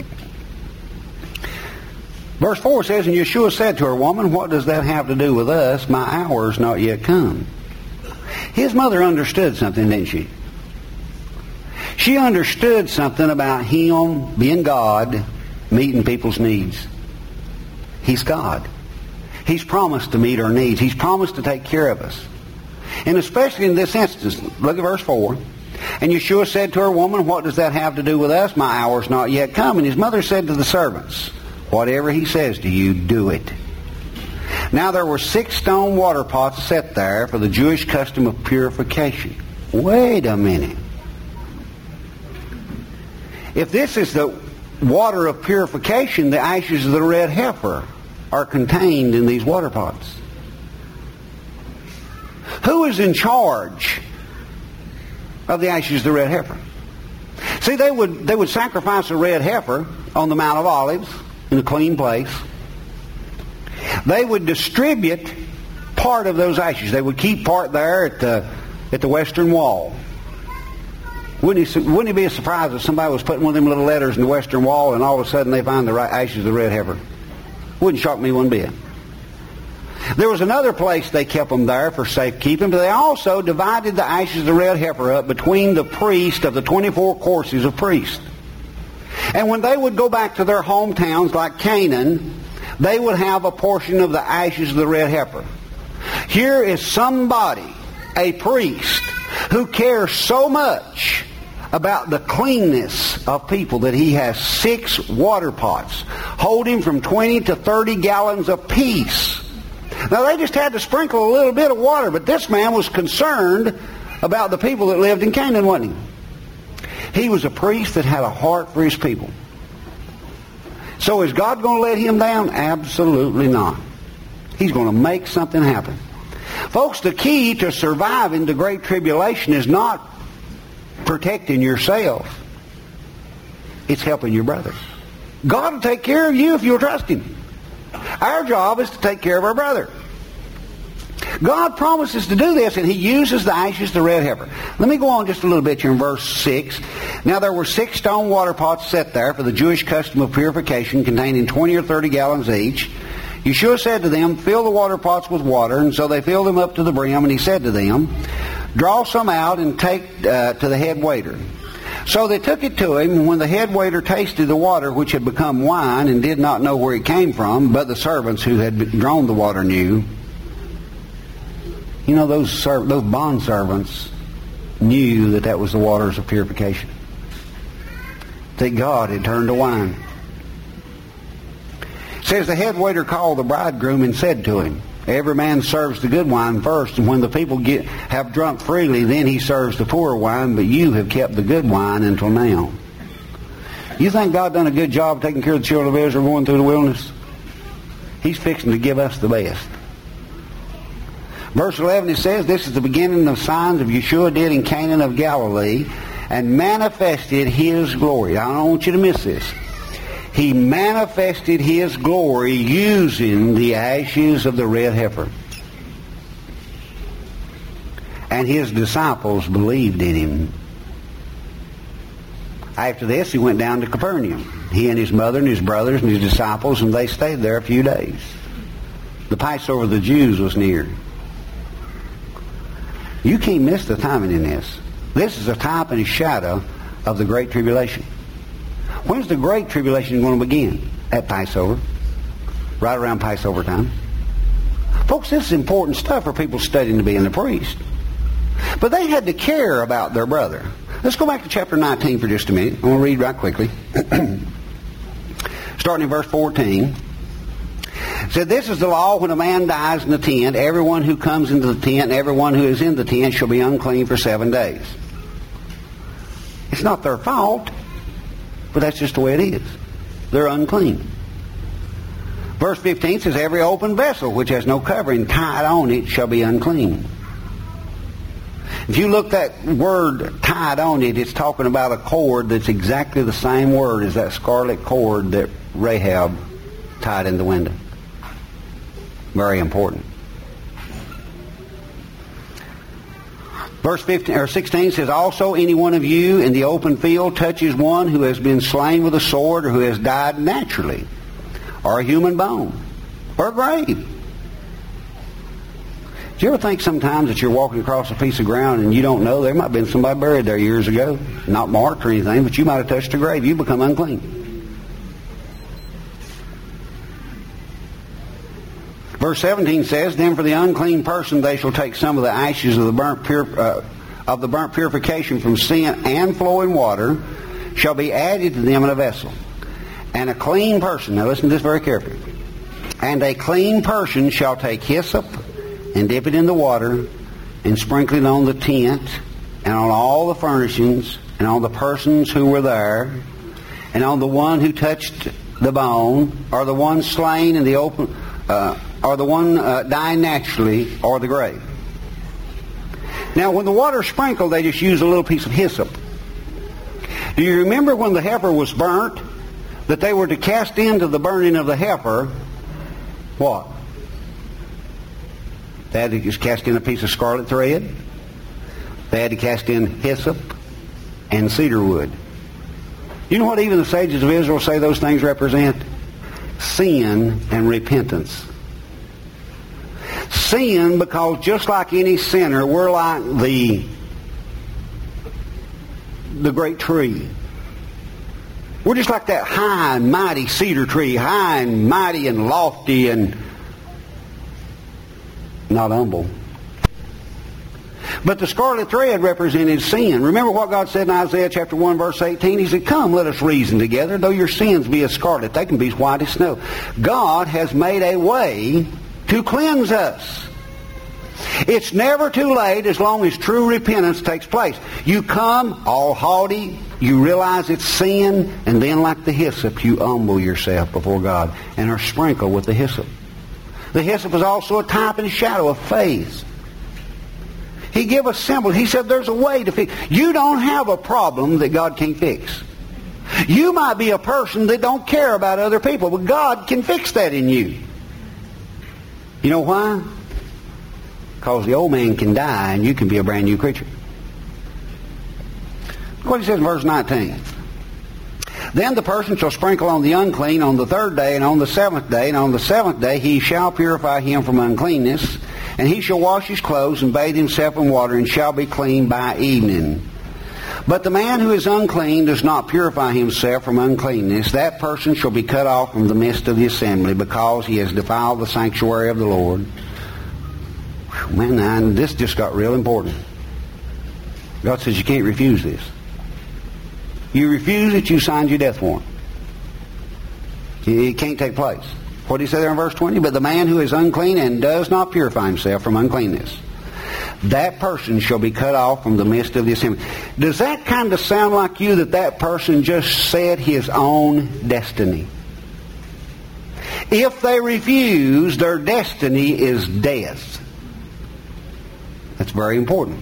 Verse four says, and Yeshua said to her, woman, what does that have to do with us? My hour is not yet come. His mother understood something, didn't she? She understood something about Him being God, meeting people's needs. He's God. He's promised to meet our needs. He's promised to take care of us. And especially in this instance, look at verse four. And Yeshua said to her, woman, what does that have to do with us? My hour is not yet come. And his mother said to the servants, whatever he says to you, do it. Now there were six stone water pots set there for the Jewish custom of purification. Wait a minute. If this is the water of purification, the ashes of the red heifer are contained in these water pots. Who is in charge of the ashes of the red heifer? See, they would they would sacrifice a red heifer on the Mount of Olives in a clean place. They would distribute part of those ashes. They would keep part there at the at the western wall. Wouldn't it, wouldn't it be a surprise if somebody was putting one of them little letters in the western wall and all of a sudden they find the right ashes of the red heifer? Wouldn't shock me one bit. There was another place they kept them there for safekeeping, but they also divided the ashes of the red heifer up between the priest of the twenty-four courses of priests. And when they would go back to their hometowns like Canaan, they would have a portion of the ashes of the red heifer. Here is somebody, a priest, who cares so much about the cleanness of people that he has six water pots holding from twenty to thirty gallons apiece. Now, they just had to sprinkle a little bit of water, but this man was concerned about the people that lived in Canaan, wasn't he? He was a priest that had a heart for his people. So is God going to let him down? Absolutely not. He's going to make something happen. Folks, the key to surviving the Great Tribulation is not protecting yourself. It's helping your brother. God will take care of you if you'll trust him. Our job is to take care of our brother. God promises to do this, and he uses the ashes of the red heifer. Let me go on just a little bit here in verse six. Now there were six stone water pots set there for the Jewish custom of purification, containing twenty or thirty gallons each. Yeshua said to them, fill the water pots with water. And so they filled them up to the brim, and he said to them, draw some out and take uh, to the head waiter. So they took it to him, and when the head waiter tasted the water, which had become wine, and did not know where it came from, but the servants who had drawn the water knew. You know, those serv- those bond servants knew that that was the waters of purification, that God had turned to wine. It says the head waiter called the bridegroom and said to him, every man serves the good wine first, and when the people get have drunk freely, then he serves the poor wine, but you have kept the good wine until now. You think God done a good job taking care of the children of Israel going through the wilderness? He's fixing to give us the best. Verse eleven, it says, this is the beginning of signs of Yeshua did in Canaan of Galilee, and manifested his glory. I don't want you to miss this. He manifested his glory using the ashes of the red heifer. And his disciples believed in him. After this, he went down to Capernaum. He and his mother and his brothers and his disciples, and they stayed there a few days. The Passover of the Jews was near. You can't miss the timing in this. This is a type and a shadow of the Great Tribulation. When's the Great Tribulation going to begin? At Passover. Right around Passover time. Folks, this is important stuff for people studying to be in the priest. But they had to care about their brother. Let's go back to chapter nineteen for just a minute. I'm going to read right quickly. Starting in verse fourteen. It said, this is the law when a man dies in the tent. Everyone who comes into the tent and everyone who is in the tent shall be unclean for seven days. It's not their fault, but that's just the way it is. They're unclean. Verse fifteen says, every open vessel which has no covering tied on it shall be unclean. If you look that word tied on it, it's talking about a cord that's exactly the same word as that scarlet cord that Rahab tied in the window. Very important. Verse fifteen or sixteen says, also any one of you in the open field touches one who has been slain with a sword or who has died naturally, or a human bone, or a grave. Do you ever think sometimes that you're walking across a piece of ground and you don't know there might have been somebody buried there years ago, not marked or anything, but you might have touched a grave. You become unclean. Verse seventeen says, then for the unclean person they shall take some of the ashes of the burnt pure, uh, of the burnt purification from sin and flowing water shall be added to them in a vessel. And a clean person, now listen to this very carefully, and a clean person shall take hyssop and dip it in the water and sprinkle it on the tent and on all the furnishings and on the persons who were there and on the one who touched the bone or the one slain in the open uh, or the one uh, dying naturally, or the grave. Now, when the water is sprinkled, they just use a little piece of hyssop. Do you remember when the heifer was burnt, that they were to cast into the burning of the heifer, what? They had to just cast in a piece of scarlet thread. They had to cast in hyssop and cedar wood. You know what even the sages of Israel say those things represent? Sin and repentance. Sin, because just like any sinner, we're like the the great tree. We're just like that high and mighty cedar tree, high and mighty and lofty and not humble. But the scarlet thread represented sin. Remember what God said in Isaiah chapter one, verse eighteen? He said, come, let us reason together. Though your sins be as scarlet, they can be as white as snow. God has made a way to cleanse us. It's never too late as long as true repentance takes place. You come all haughty, you realize it's sin, and then like the hyssop, you humble yourself before God and are sprinkled with the hyssop. The hyssop is also a type and shadow of faith. He gave us symbols. He said there's a way to fix. You don't have a problem that God can't fix. You might be a person that don't care about other people, but God can fix that in you. You know why? Because the old man can die and you can be a brand new creature. Look what he says in verse nineteen. Then the person shall sprinkle on the unclean on the third day and on the seventh day, and on the seventh day he shall purify him from uncleanness, and he shall wash his clothes and bathe himself in water, and shall be clean by evening. But the man who is unclean does not purify himself from uncleanness. That person shall be cut off from the midst of the assembly, because he has defiled the sanctuary of the Lord. Whew, man, now, this just got real important. God says you can't refuse this. You refuse it, you signed your death warrant. It can't take place. What did he say there in verse twenty? But the man who is unclean and does not purify himself from uncleanness, that person shall be cut off from the midst of the assembly. Does that kind of sound like you, that that person just said his own destiny? If they refuse, their destiny is death. That's very important.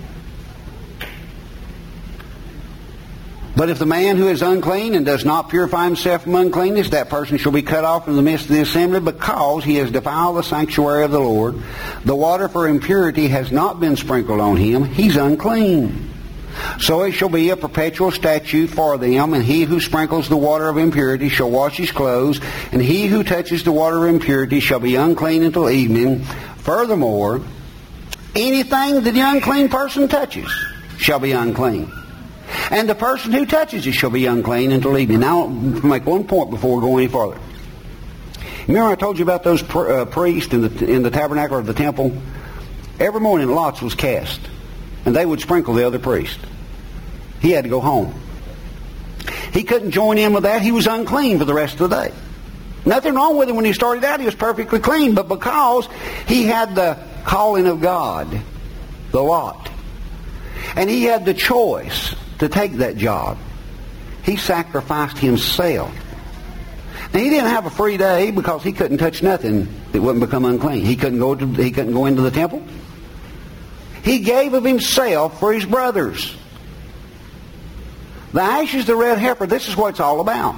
But if the man who is unclean and does not purify himself from uncleanness, that person shall be cut off from the midst of the assembly, because he has defiled the sanctuary of the Lord. The water for impurity has not been sprinkled on him. He's unclean. So it shall be a perpetual statute for them, and he who sprinkles the water of impurity shall wash his clothes, and he who touches the water of impurity shall be unclean until evening. Furthermore, anything that the unclean person touches shall be unclean. And the person who touches it shall be unclean until evening. Now, I'll make one point before we go any further. Remember I told you about those pr- uh, priests in the, in the tabernacle of the temple? Every morning lots was cast, and they would sprinkle the other priest. He had to go home. He couldn't join in with that. He was unclean for the rest of the day. Nothing wrong with him when he started out. He was perfectly clean. But because he had the calling of God, the lot, and he had the choice to take that job, he sacrificed himself. Now, he didn't have a free day, because he couldn't touch nothing that wouldn't become unclean. He couldn't go to, he couldn't go into the temple. He gave of himself for his brothers. The ashes of the red heifer, this is what it's all about.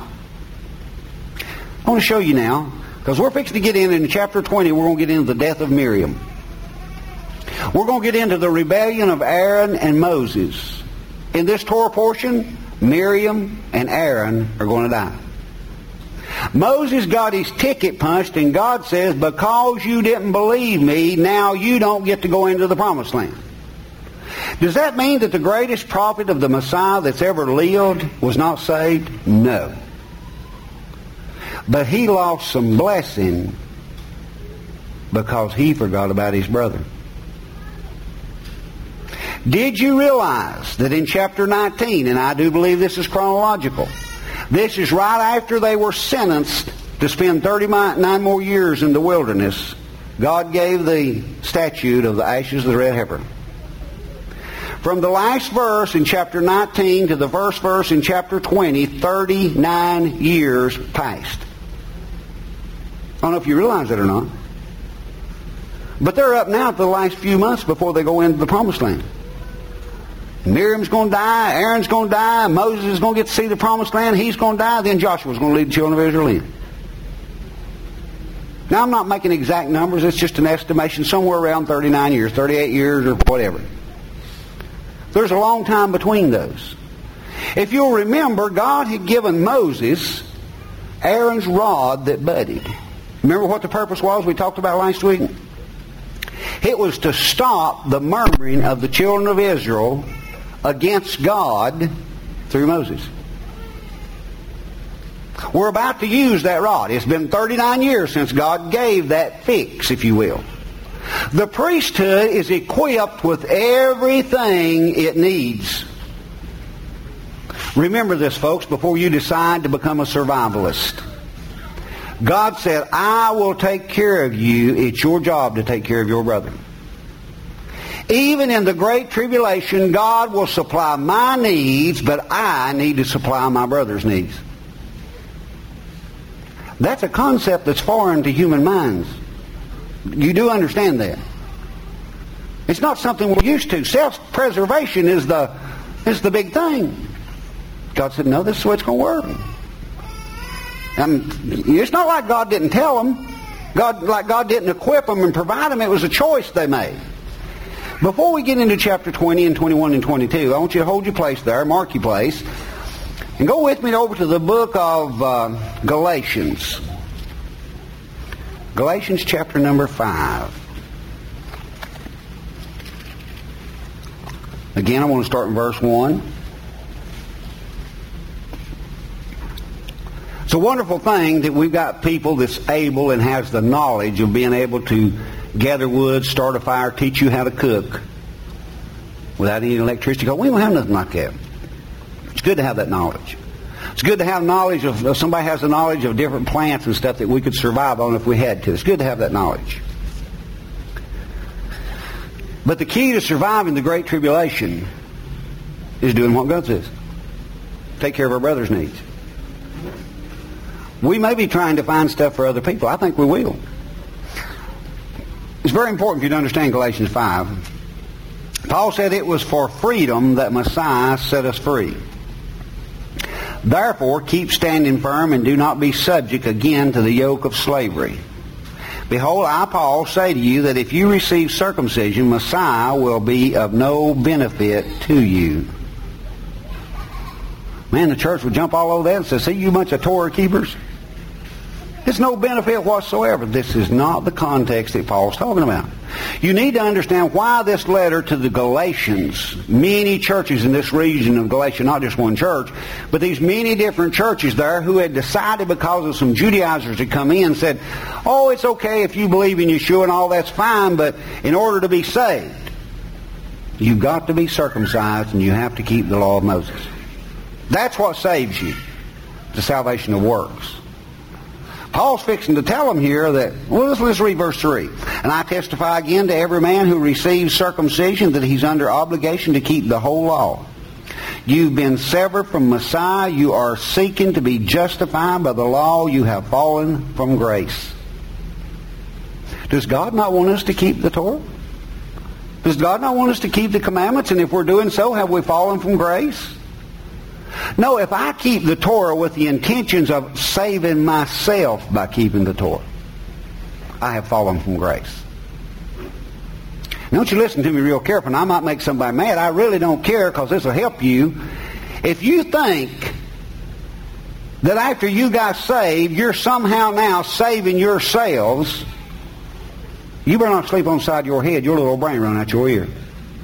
I want to show you now, because we're fixing to get in, in chapter twenty, we're going to get into the death of Miriam. We're going to get into the rebellion of Aaron and Moses. In this Torah portion, Miriam and Aaron are going to die. Moses got his ticket punched, and God says, because you didn't believe me, now you don't get to go into the promised land. Does that mean that the greatest prophet of the Messiah that's ever lived was not saved? No. But he lost some blessing because he forgot about his brother. Did you realize that in chapter nineteen, and I do believe this is chronological, this is right after they were sentenced to spend thirty-nine more years in the wilderness, God gave the statute of the ashes of the red heifer. From the last verse in chapter nineteen to the first verse in chapter twenty, thirty-nine years passed. I don't know if you realize that or not. But they're up now to the last few months before they go into the promised land. Miriam's going to die, Aaron's going to die, Moses is going to get to see the promised land, he's going to die, then Joshua's going to lead the children of Israel in. Now, I'm not making exact numbers, it's just an estimation, somewhere around thirty-nine years, thirty-eight years, or whatever. There's a long time between those. If you'll remember, God had given Moses Aaron's rod that budded. Remember what the purpose was we talked about last week? It was to stop the murmuring of the children of Israel against God through Moses. We're about to use that rod. It's been thirty-nine years since God gave that fix, if you will. The priesthood is equipped with everything it needs. Remember this, folks, before you decide to become a survivalist. God said, I will take care of you. It's your job to take care of your brother. Even in the Great Tribulation, God will supply my needs, but I need to supply my brother's needs. That's a concept that's foreign to human minds. You do understand that. It's not something we're used to. Self-preservation is the, is the big thing. God said, no, this is the way it's going to work. And it's not like God didn't tell them. God, like God didn't equip them and provide them. It was a choice they made. Before we get into chapter twenty and twenty-one and twenty-two, I want you to hold your place there, mark your place, and go with me over to the book of uh, Galatians. Galatians chapter number five. Again, I want to start in verse one. It's a wonderful thing that we've got people that's able and has the knowledge of being able to gather wood, start a fire, teach you how to cook without any electricity. We don't have nothing like that. It's good to have that knowledge. It's good to have knowledge of, if somebody has the knowledge of different plants and stuff that we could survive on if we had to. It's good to have that knowledge. But the key to surviving the Great Tribulation is doing what God says. Take care of our brother's needs. We may be trying to find stuff for other people. I think we will. It's very important for you to understand Galatians five. Paul said it was for freedom that Messiah set us free. Therefore, keep standing firm and do not be subject again to the yoke of slavery. Behold, I, Paul, say to you that if you receive circumcision, Messiah will be of no benefit to you. Man, the church would jump all over that and say, see, you bunch of Torah keepers? It's no benefit whatsoever. This is not the context that Paul's talking about. You need to understand why this letter to the Galatians, many churches in this region of Galatia, not just one church, but these many different churches there who had decided because of some Judaizers had come in and said, oh, it's okay if you believe in Yeshua and all that's fine, but in order to be saved, you've got to be circumcised and you have to keep the law of Moses. That's what saves you, the salvation of works. Paul's fixing to tell them here that, well, let's, let's read verse three. And I testify again to every man who receives circumcision that he's under obligation to keep the whole law. You've been severed from Messiah. You are seeking to be justified by the law. You have fallen from grace. Does God not want us to keep the Torah? Does God not want us to keep the commandments? And if we're doing so, have we fallen from grace? No, if I keep the Torah with the intentions of saving myself by keeping the Torah, I have fallen from grace. Now, don't you listen to me real careful. Now, I might make somebody mad. I really don't care because this will help you. If you think that after you got saved, you're somehow now saving yourselves, you better not sleep on the side of your head. Your little brain run out your ear.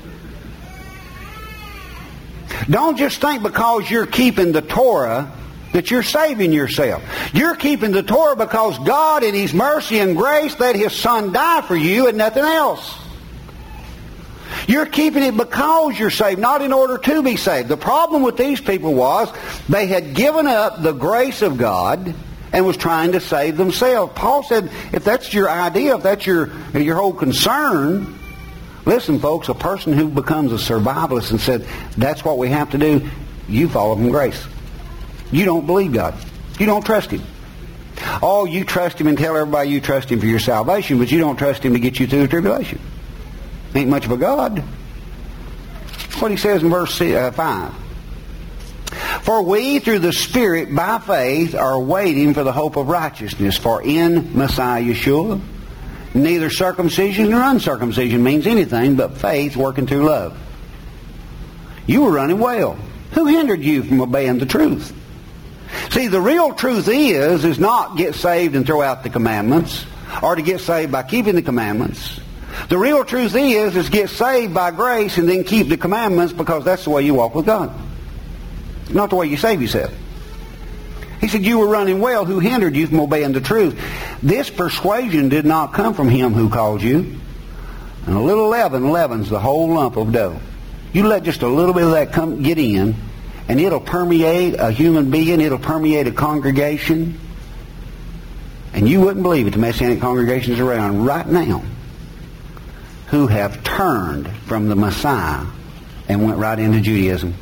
Don't just think because you're keeping the Torah that you're saving yourself. You're keeping the Torah because God in His mercy and grace let His Son die for you and nothing else. You're keeping it because you're saved, not in order to be saved. The problem with these people was they had given up the grace of God and was trying to save themselves. Paul said, if that's your idea, if that's your, your whole concern, listen, folks, a person who becomes a survivalist and said, that's what we have to do, you fall from grace. You don't believe God. You don't trust Him. Oh, you trust Him and tell everybody you trust Him for your salvation, but you don't trust Him to get you through the tribulation. Ain't much of a God. That's what he says in verse five. For we, through the Spirit, by faith, are waiting for the hope of righteousness. For in Messiah Yeshua, neither circumcision nor uncircumcision means anything but faith working through love. You were running well. Who hindered you from obeying the truth? See, the real truth is, is not get saved and throw out the commandments, or to get saved by keeping the commandments. The real truth is, is get saved by grace and then keep the commandments because that's the way you walk with God. Not the way you save yourself. He said, you were running well. Who hindered you from obeying the truth? This persuasion did not come from Him who called you. And a little leaven leavens the whole lump of dough. You let just a little bit of that come get in, and it'll permeate a human being. It'll permeate a congregation. And you wouldn't believe it, the Messianic congregations around right now who have turned from the Messiah and went right into Judaism.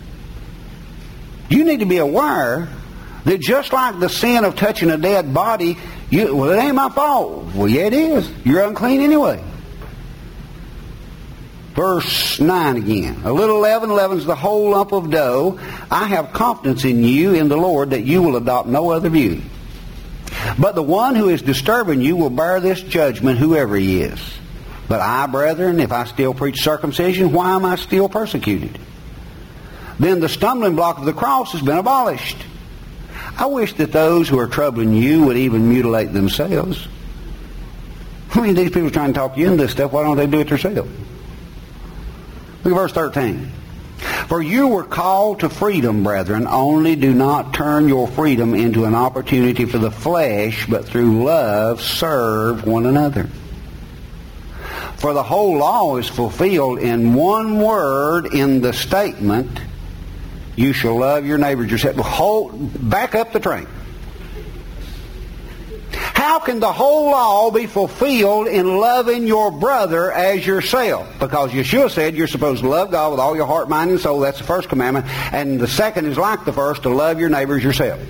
You need to be aware that just like the sin of touching a dead body, you, well, it ain't my fault. Well, yeah, it is. You're unclean anyway. Verse nine again. A little leaven leavens the whole lump of dough. I have confidence in you, in the Lord, that you will adopt no other view. But the one who is disturbing you will bear this judgment, whoever he is. But I, brethren, if I still preach circumcision, why am I still persecuted? Then the stumbling block of the cross has been abolished. I wish that those who are troubling you would even mutilate themselves. I mean, these people are trying to talk you into this stuff. Why don't they do it themselves? Look at verse thirteen. For you were called to freedom, brethren, only do not turn your freedom into an opportunity for the flesh, but through love serve one another. For the whole law is fulfilled in one word, in the statement, you shall love your neighbors yourself. Hold, back up the train. How can the whole law be fulfilled in loving your brother as yourself? Because Yeshua said you're supposed to love God with all your heart, mind, and soul. That's the first commandment. And the second is like the first, to love your neighbors yourself.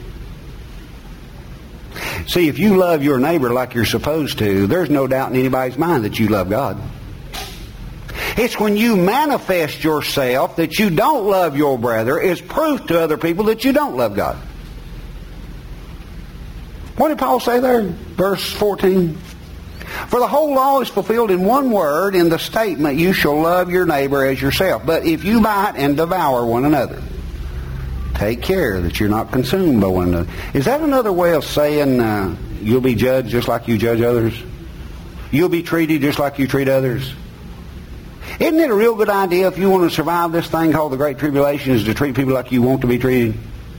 See, if you love your neighbor like you're supposed to, there's no doubt in anybody's mind that you love God. It's when you manifest yourself that you don't love your brother is proof to other people that you don't love God. What did Paul say there? Verse fourteen. For the whole law is fulfilled in one word, in the statement, you shall love your neighbor as yourself. But if you bite and devour one another, take care that you're not consumed by one another. Is that another way of saying uh, you'll be judged just like you judge others? You'll be treated just like you treat others? Isn't it a real good idea, if you want to survive this thing called the Great Tribulation, is to treat people like you want to be treated?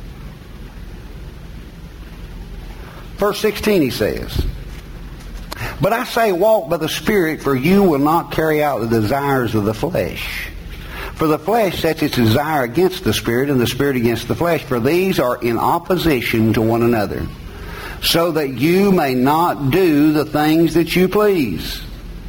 Verse sixteen, he says, but I say, walk by the Spirit, for you will not carry out the desires of the flesh. For the flesh sets its desire against the Spirit, and the Spirit against the flesh. For these are in opposition to one another, so that you may not do the things that you please.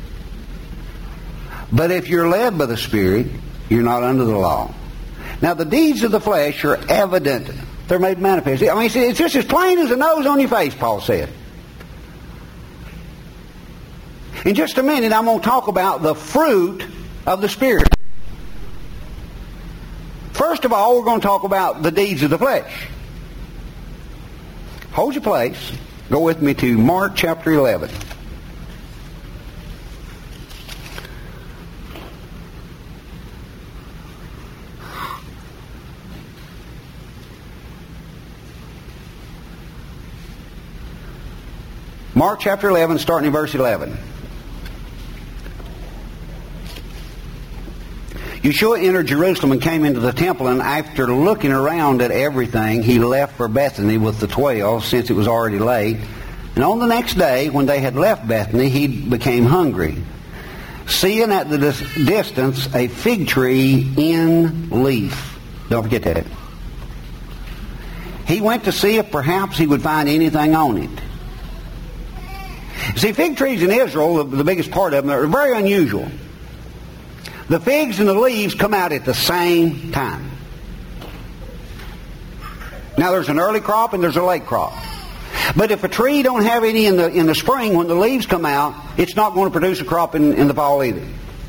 But if you're led by the Spirit, you're not under the law. Now the deeds of the flesh are evident. They're made manifest. I mean, it's just as plain as the nose on your face, Paul said. In just a minute, I'm going to talk about the fruit of the Spirit. First of all, we're going to talk about the deeds of the flesh. Hold your place. Go with me to Mark chapter eleven. Mark chapter eleven, starting in verse eleven. Yeshua entered Jerusalem and came into the temple, and after looking around at everything, he left for Bethany with the twelve, since it was already late. And on the next day, when they had left Bethany, he became hungry. Seeing at the dis- distance a fig tree in leaf. Don't forget that. He went to see if perhaps he would find anything on it. See, fig trees in Israel, the biggest part of them, are very unusual. The figs and the leaves come out at the same time. Now, there's an early crop and there's a late crop. But if a tree don't have any in the in the spring, when the leaves come out, it's not going to produce a crop in, in the fall either.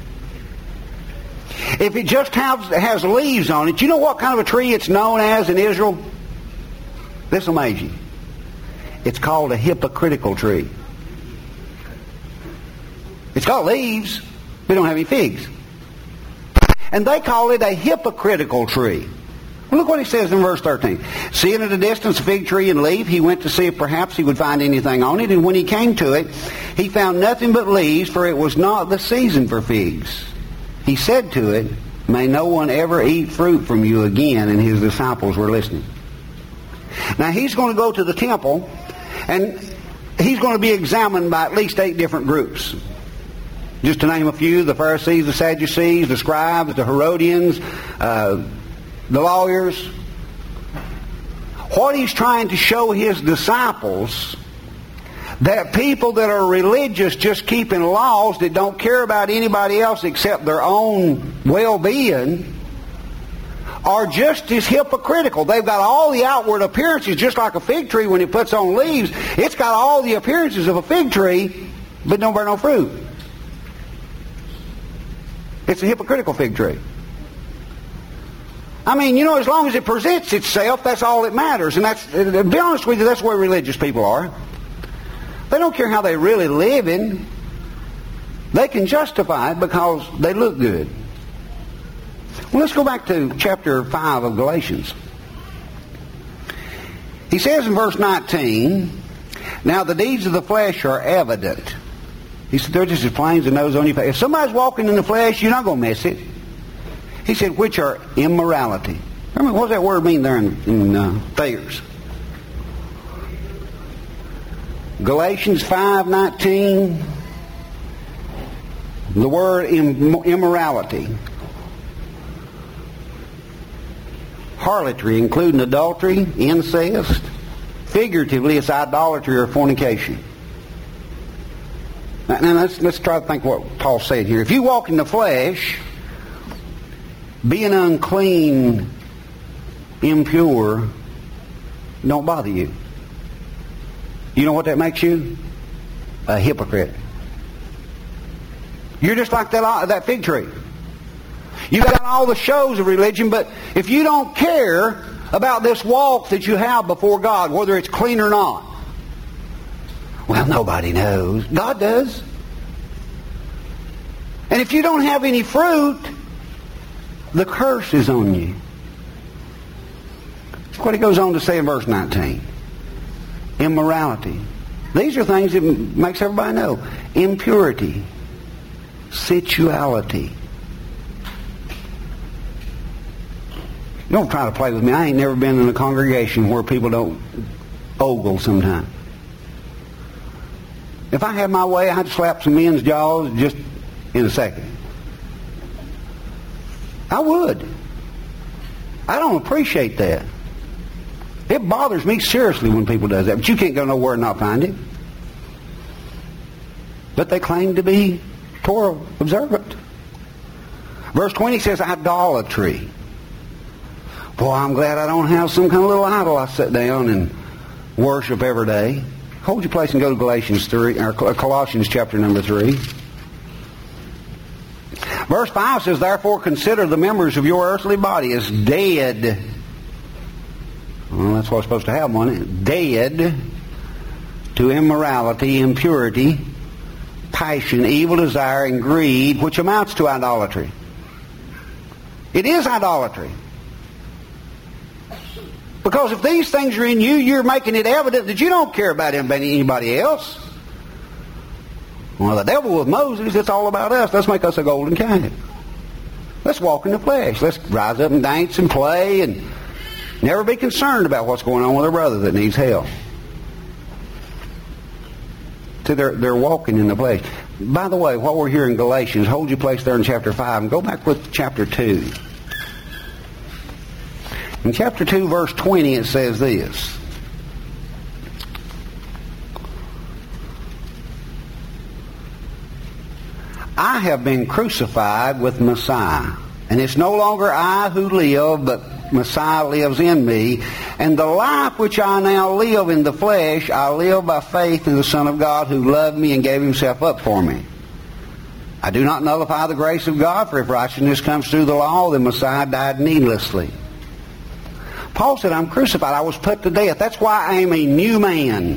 If it just has, has leaves on it, you know what kind of a tree it's known as in Israel? This will amaze you. It's called a hypocritical tree. It's got leaves, but it don't have any figs. And they call it a hypocritical tree. Well, look what he says in verse thirteen. Seeing at a distance a fig tree and leaf, he went to see if perhaps he would find anything on it. And when he came to it, he found nothing but leaves, for it was not the season for figs. He said to it, may no one ever eat fruit from you again. And his disciples were listening. Now he's going to go to the temple, and he's going to be examined by at least eight different groups. Just to name a few, the Pharisees, the Sadducees, the scribes, the Herodians, uh, the lawyers. What he's trying to show his disciples, that people that are religious just keeping laws that don't care about anybody else except their own well-being, are just as hypocritical. They've got all the outward appearances, just like a fig tree when it puts on leaves. It's got all the appearances of a fig tree, but don't bear no fruit. It's a hypocritical fig tree. I mean, you know, as long as it presents itself, that's all that matters. And that's, to be honest with you, that's where religious people are. They don't care how they really live in. They can justify it because they look good. Well, let's go back to chapter five of Galatians. He says in verse nineteen, now the deeds of the flesh are evident. He said, they're just as plain as the nose on your face. If somebody's walking in the flesh, you're not going to miss it. He said, which are immorality. Remember, what does that word mean there in, in uh, Thayer's? Galatians five nineteen, the word im- immorality. Harlotry, including adultery, incest. Figuratively, it's idolatry or fornication. Now, now let's, let's try to think what Paul said here. If you walk in the flesh, being unclean, impure, don't bother you. You know what that makes you? A hypocrite. You're just like that, that fig tree. You've got all the shows of religion, but if you don't care about this walk that you have before God, whether it's clean or not, well, nobody knows. God does. And if you don't have any fruit, the curse is on you. That's what he goes on to say in verse nineteen. Immorality. These are things that makes everybody know. Impurity. Sensuality. Don't try to play with me. I ain't never been in a congregation where people don't ogle sometime. If I had my way, I'd slap some men's jaws just in a second. I would. I don't appreciate that. It bothers me seriously when people do that. But you can't go nowhere and not find it. But they claim to be Torah observant. Verse twenty says idolatry. Boy, I'm glad I don't have some kind of little idol I sit down and worship every day. Hold your place and go to Galatians three, or Colossians chapter number three. Verse five says, therefore consider the members of your earthly body as dead. Well, that's what's supposed to have one. Dead to immorality, impurity, passion, evil desire, and greed, which amounts to idolatry. It is idolatry. Because if these things are in you, you're making it evident that you don't care about anybody else. Well, the devil with Moses, it's all about us. Let's make us a golden calf. Let's walk in the flesh. Let's rise up and dance and play and never be concerned about what's going on with our brother that needs help. See, they're, they're walking in the flesh. By the way, while we're here in Galatians, hold your place there in chapter five and go back with chapter two. In chapter two, verse twenty, it says this. I have been crucified with Messiah, and it's no longer I who live, but Messiah lives in me. And the life which I now live in the flesh, I live by faith in the Son of God who loved me and gave himself up for me. I do not nullify the grace of God, for if righteousness comes through the law, then Messiah died needlessly. Paul said, I'm crucified. I was put to death. That's why I am a new man.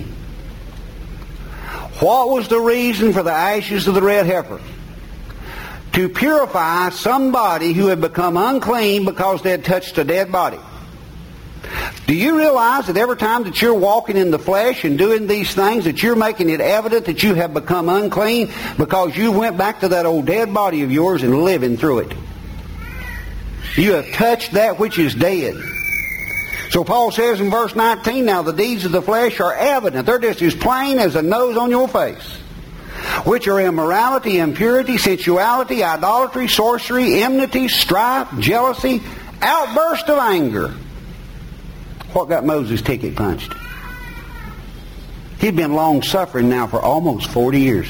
What was the reason for the ashes of the red heifer? To purify somebody who had become unclean because they had touched a dead body. Do you realize that every time that you're walking in the flesh and doing these things, that you're making it evident that you have become unclean because you went back to that old dead body of yours and living through it? You have touched that which is dead. So Paul says in verse nineteen, now the deeds of the flesh are evident. They're just as plain as the nose on your face. which are immorality, impurity, sensuality, idolatry, sorcery, enmity, strife, jealousy, outburst of anger. What got Moses' ticket punched? He'd been long-suffering now for almost forty years.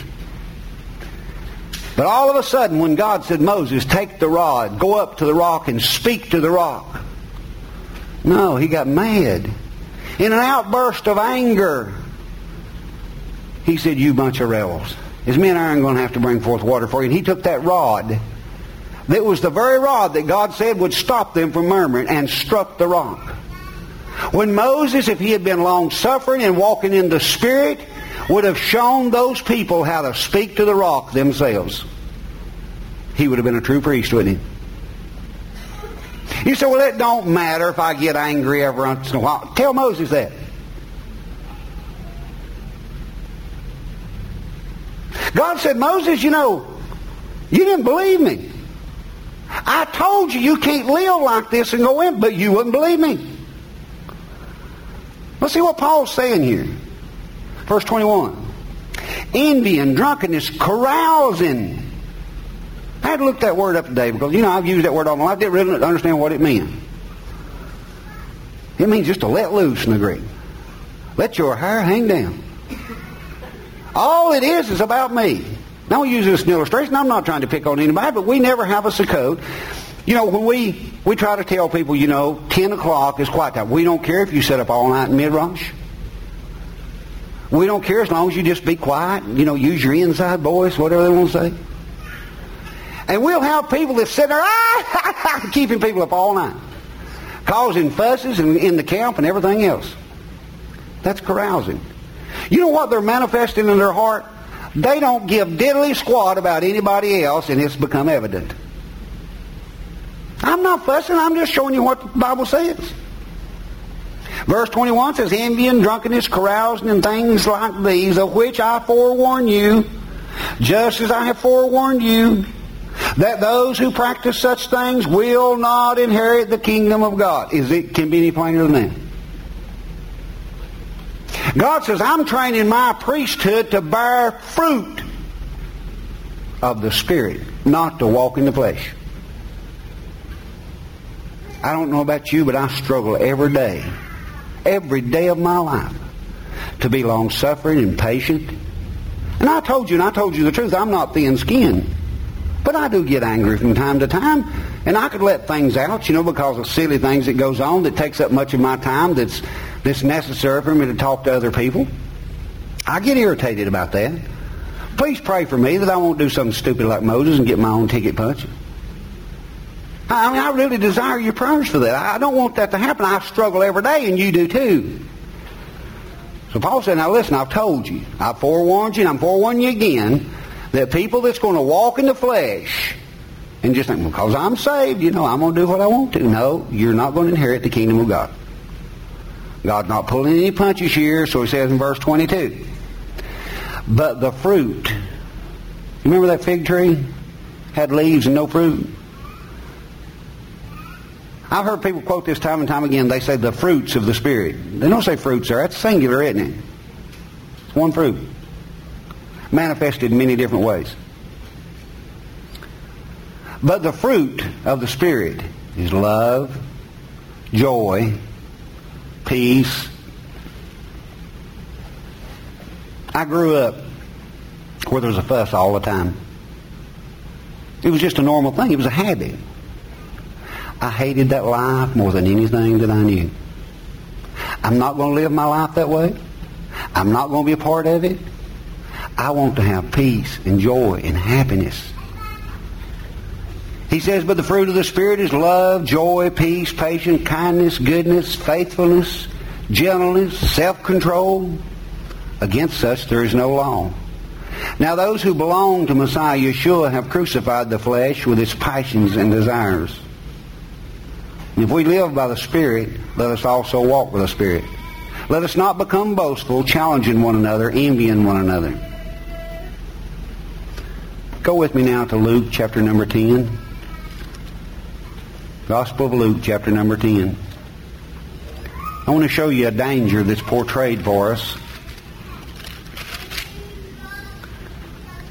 But all of a sudden, when God said, Moses, take the rod, go up to the rock and speak to the rock. No, he got mad. In an outburst of anger, he said, you bunch of rebels, his men aren't going to have to bring forth water for you. And he took that rod, that was the very rod that God said would stop them from murmuring, and struck the rock. When Moses, if he had been long-suffering and walking in the Spirit, would have shown those people how to speak to the rock themselves, he would have been a true priest, wouldn't he? You say, well, it don't matter if I get angry every once in a while. Tell Moses that. God said, Moses, you know, you didn't believe me. I told you you can't live like this and go in, but you wouldn't believe me. Let's see what Paul's saying here. Verse twenty-one. Envy and drunkenness, carousing. I had to look that word up today because, you know, I've used that word all my life. I didn't really understand what it meant. It means just to let loose in the Greek. Let your hair hang down. All it is is about me. Now, I'll use this as an illustration. I'm not trying to pick on anybody, but we never have a Sukkot. You know, when we, we try to tell people, you know, ten o'clock is quiet time. We don't care if you sit up all night in Midrash. We don't care as long as you just be quiet. You know, use your inside voice, whatever they want to say. And we'll have people that sit there, ah, keeping people up all night, causing fusses in, in the camp and everything else. That's carousing. You know what they're manifesting in their heart? They don't give diddly squat about anybody else, and it's become evident. I'm not fussing, I'm just showing you what the Bible says. Verse twenty-one says, envy and drunkenness, carousing, and things like these, of which I forewarn you, just as I have forewarned you, that those who practice such things will not inherit the kingdom of God. Is it can be any plainer than that? God says, I'm training my priesthood to bear fruit of the Spirit, not to walk in the flesh. I don't know about you, but I struggle every day, every day of my life, to be long-suffering and patient. And I told you, and I told you the truth, I'm not thin-skinned. But I do get angry from time to time, and I could let things out, you know, because of silly things that goes on that takes up much of my time that's that's necessary for me to talk to other people. I get irritated about that. Please pray for me that I won't do something stupid like Moses and get my own ticket punched. I mean, I really desire your prayers for that. I don't want that to happen. I struggle every day, and you do too. So Paul said, now listen, I've told you. I've forewarned you, and I'm forewarning you again, that people that's going to walk in the flesh and just think, because I'm saved, you know, I'm going to do what I want to. No, you're not going to inherit the kingdom of God. God's not pulling any punches here, so he says in verse twenty-two, but the fruit. You remember that fig tree? Had leaves and no fruit. I've heard people quote this time and time again. They say the fruits of the Spirit. They don't say fruits there. That's singular, isn't it? It's one fruit. Manifested in many different ways. But the fruit of the Spirit is love, joy, peace. I grew up where there was a fuss all the time. It was just a normal thing. It was a habit. I hated that life more than anything that I knew. I'm not going to live my life that way. I'm not going to be a part of it. I want to have peace and joy and happiness. He says, but the fruit of the Spirit is love, joy, peace, patience, kindness, goodness, faithfulness, gentleness, self-control. Against such there is no law. Now those who belong to Messiah Yeshua have crucified the flesh with its passions and desires. If we live by the Spirit, let us also walk with the Spirit. Let us not become boastful, challenging one another, envying one another. Go with me now to Luke chapter number ten. Gospel of Luke chapter number ten. I want to show you a danger that's portrayed for us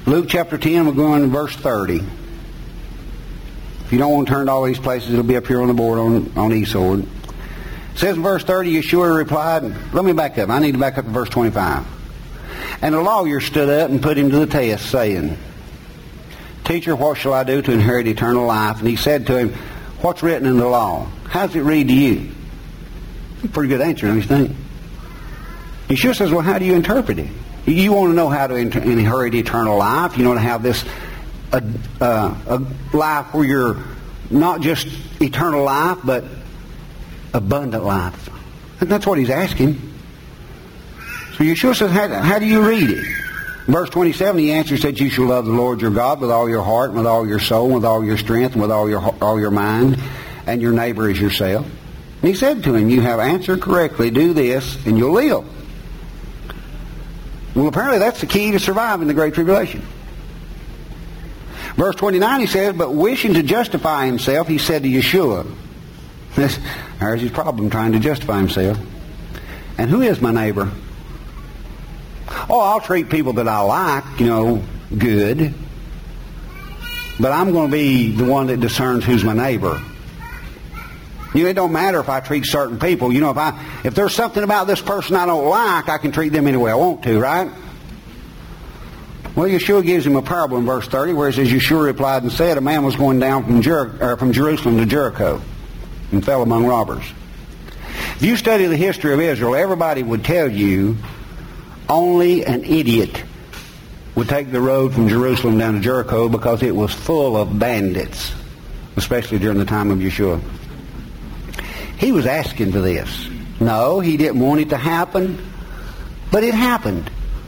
Luke chapter ten, we're going to verse thirty. If you don't want to turn to all these places, it'll be up here on the board on, on eSword. It says in verse thirty, Yeshua replied, let me back up. I need to back up to verse twenty-five. And the lawyer stood up and put him to the test, saying, Teacher, what shall I do to inherit eternal life? And he said to him, what's written in the law? How does it read to you? That's a pretty good answer, don't you think? Yeshua says, well, how do you interpret it? You want to know how to inherit eternal life. You want to have this a, uh, a life where you're not just eternal life, but abundant life. And that's what he's asking. So Yeshua says, how, how do you read it? Verse twenty-seven, he answers, said, you shall love the Lord your God with all your heart, and with all your soul, and with all your strength, and with all your all your mind, and your neighbor as yourself. And he said to him, you have answered correctly. Do this, and you'll live. Well, apparently that's the key to surviving the Great Tribulation. Verse twenty-nine, he says, but wishing to justify himself, he said to Yeshua, this, there's his problem, trying to justify himself. And who is my neighbor? Oh, I'll treat people that I like, you know, good. But I'm going to be the one that discerns who's my neighbor. You know, it don't matter if I treat certain people. You know, if I if there's something about this person I don't like, I can treat them any way I want to, right? Well, Yeshua gives him a parable in verse thirty, where it says, Yeshua replied and said, a man was going down from, Jer- or from Jerusalem to Jericho and fell among robbers. If you study the history of Israel, everybody would tell you only an idiot would take the road from Jerusalem down to Jericho because it was full of bandits, especially during the time of Yeshua. He was asking for this. No, he didn't want it to happen, but it happened.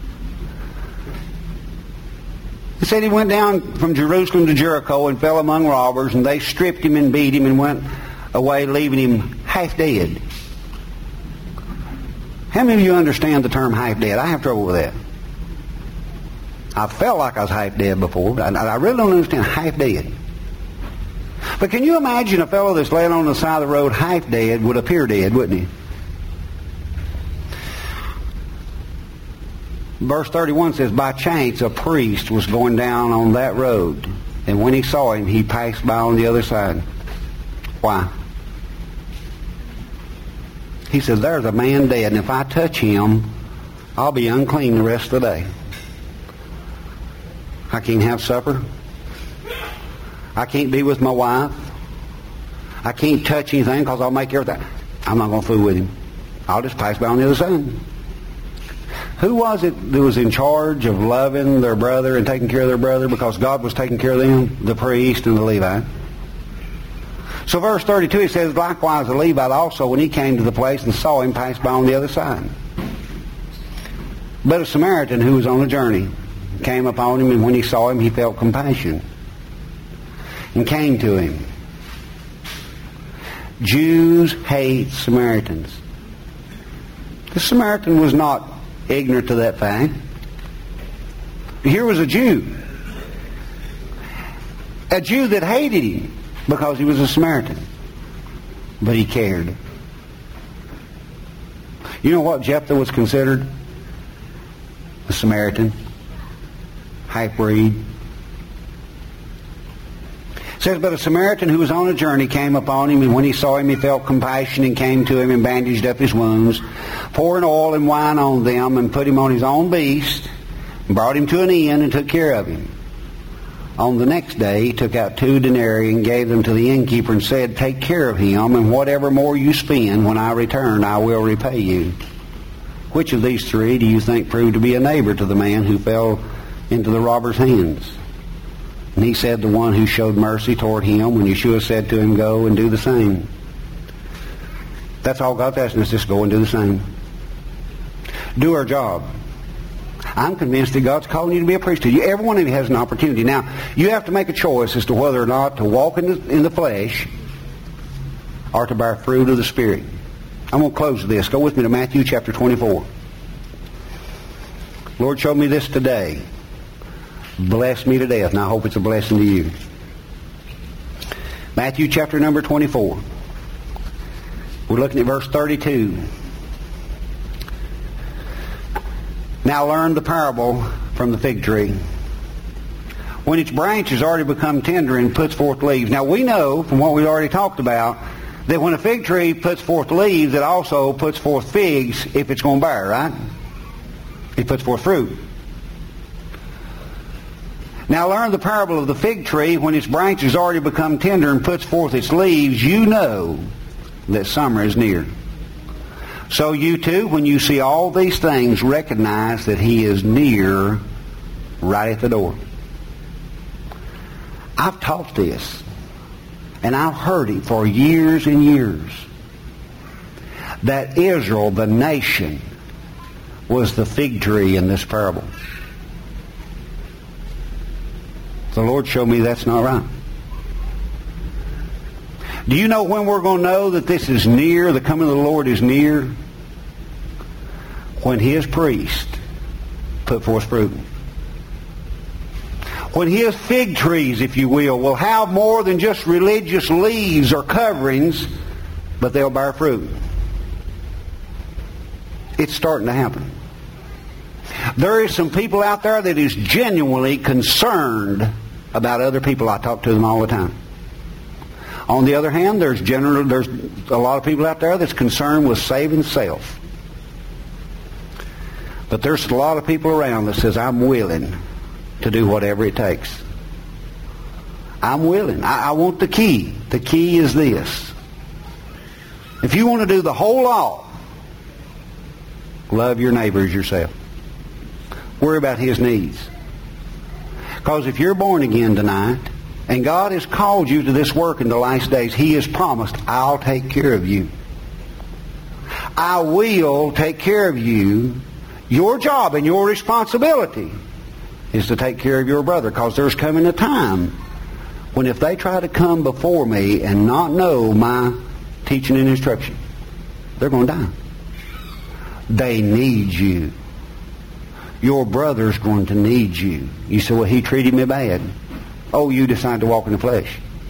He said he went down from Jerusalem to Jericho and fell among robbers, and they stripped him and beat him and went away, leaving him half dead. How many of you understand the term half dead? I have trouble with that. I felt like I was half dead before, but I, I really don't understand half dead. But can you imagine a fellow that's laying on the side of the road half dead would appear dead, wouldn't he? Verse thirty-one says, by chance a priest was going down on that road, and when he saw him, he passed by on the other side. Why? He says, there's a man dead, and if I touch him, I'll be unclean the rest of the day. I can't have supper. I can't be with my wife. I can't touch anything because I'll make everything. I'm not going to fool with him. I'll just pass by on the other side. Who was it that was in charge of loving their brother and taking care of their brother because God was taking care of them? The priest and the Levite. So verse thirty-two, it says, likewise the Levite also, when he came to the place and saw him, passed by on the other side. But a Samaritan who was on a journey came upon him, and when he saw him, he felt compassion and came to him. Jews hate Samaritans. The Samaritan was not ignorant to that fact. Here was a Jew. A Jew that hated him because he was a Samaritan. But he cared. You know what Jephthah was considered? A Samaritan. Half-breed. It says, but a Samaritan who was on a journey came upon him, and when he saw him, he felt compassion and came to him and bandaged up his wounds, pouring oil and wine on them, and put him on his own beast, and brought him to an inn and took care of him. On the next day, he took out two denarii and gave them to the innkeeper and said, take care of him, and whatever more you spend, when I return, I will repay you. Which of these three do you think proved to be a neighbor to the man who fell into the robber's hands? And he said, the one who showed mercy toward him, when Yeshua said to him, go and do the same. That's all God's asking us, just go and do the same. Do our job. I'm convinced that God's calling you to be a priest. You, every one of you has an opportunity. Now, you have to make a choice as to whether or not to walk in the, in the flesh or to bear fruit of the Spirit. I'm going to close with this. Go with me to Matthew chapter twenty-four. Lord showed me this today. Bless me to death, and I hope it's a blessing to you. Matthew chapter number twenty-four. We're looking at verse thirty-two. Now learn the parable from the fig tree. when its branches already become tender and puts forth leaves. Now we know from what we've already talked about that when a fig tree puts forth leaves, it also puts forth figs if it's going to bear, right? It puts forth fruit. Now learn the parable of the fig tree. When its branches already become tender and puts forth its leaves, you know that summer is near. So you too, when you see all these things, recognize that He is near, right at the door. I've taught this, and I've heard it for years and years, that Israel, the nation, was the fig tree in this parable. The Lord showed me that's not right. Do you know when we're going to know that this is near, the coming of the Lord is near? When His priests put forth fruit. When His fig trees, if you will, will have more than just religious leaves or coverings, but they'll bear fruit. It's starting to happen. There is some people out there that is genuinely concerned about other people. I talk to them all the time. On the other hand, there's general, there's a lot of people out there that's concerned with saving self. But there's a lot of people around that says, I'm willing to do whatever it takes. I'm willing. I, I want the key. The key is this. If you want to do the whole law, love your neighbor as yourself. Worry about his needs. Because if you're born again tonight, and God has called you to this work in the last days, He has promised, I'll take care of you. I will take care of you. Your job and your responsibility is to take care of your brother, because there's coming a time when if they try to come before me and not know my teaching and instruction, they're going to die. They need you. Your brother's going to need you. You say, well, he treated me bad. Oh, you decide to walk in the flesh.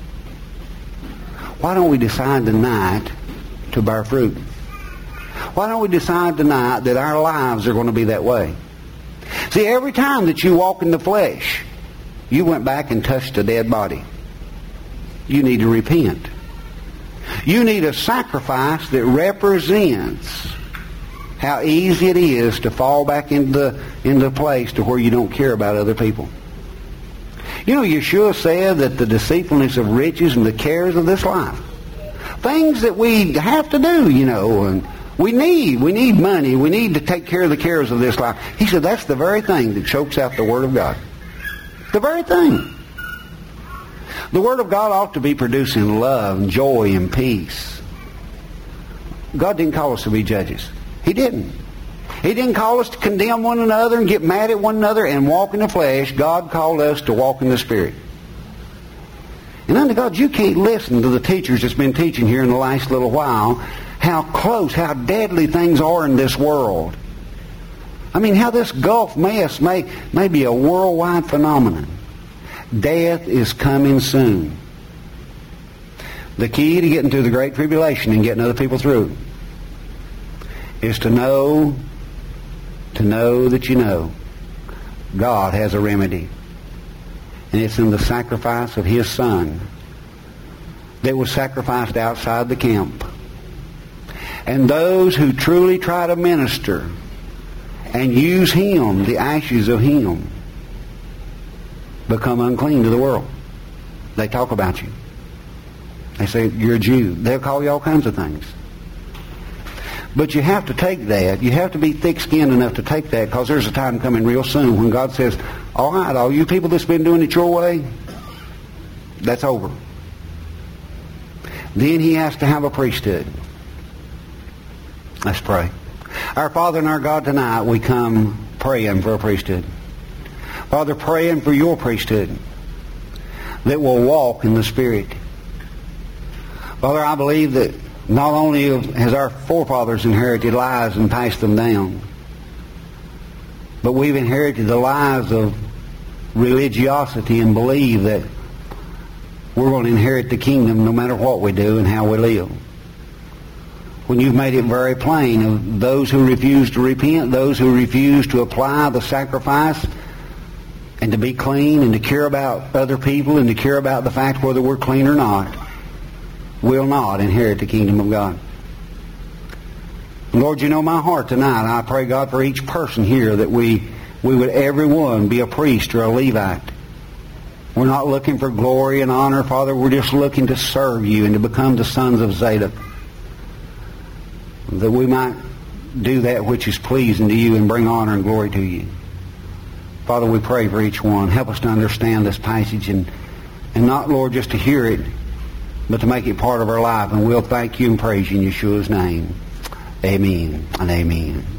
Why don't we decide tonight to bear fruit? Why don't we decide tonight that our lives are going to be that way? See, every time that you walk in the flesh, you went back and touched a dead body. You need to repent. You need a sacrifice that represents how easy it is to fall back into the, into the place to where you don't care about other people. You know, Yeshua said that the deceitfulness of riches and the cares of this life, things that we have to do, you know, and we need, we need money, we need to take care of the cares of this life. He said that's the very thing that chokes out the Word of God. The very thing. The Word of God ought to be producing love and joy and peace. God didn't call us to be judges. He didn't. He didn't call us to condemn one another and get mad at one another and walk in the flesh. God called us to walk in the Spirit. And unto God, you can't listen to the teachers that's been teaching here in the last little while how close, how deadly things are in this world. I mean, how this Gulf mess may, may be a worldwide phenomenon. Death is coming soon. The key to getting through the Great Tribulation and getting other people through is to know, to know that you know God has a remedy. And it's in the sacrifice of His Son that was sacrificed outside the camp. And those who truly try to minister and use Him, the ashes of Him, become unclean to the world. They talk about you. They say, you're a Jew. They'll call you all kinds of things. But you have to take that. You have to be thick-skinned enough to take that, because there's a time coming real soon when God says, all right, all you people that's been doing it your way, that's over. Then He has to have a priesthood. Let's pray. Our Father and our God, tonight we come praying for a priesthood. Father, praying for your priesthood that will walk in the Spirit. Father, I believe that not only has our forefathers inherited lies and passed them down, but we've inherited the lies of religiosity and believe that we're going to inherit the kingdom no matter what we do and how we live. When you've made it very plain of those who refuse to repent, those who refuse to apply the sacrifice and to be clean and to care about other people and to care about the fact whether we're clean or not will not inherit the kingdom of God. Lord, you know my heart tonight. I pray, God, for each person here that we, we would everyone be a priest or a Levite. We're not looking for glory and honor, Father. We're just looking to serve you and to become the sons of Zadok, that we might do that which is pleasing to you and bring honor and glory to you. Father, we pray for each one. Help us to understand this passage and, and not, Lord, just to hear it, but to make it part of our life. And we'll thank you and praise you in Yeshua's name. Amen and amen.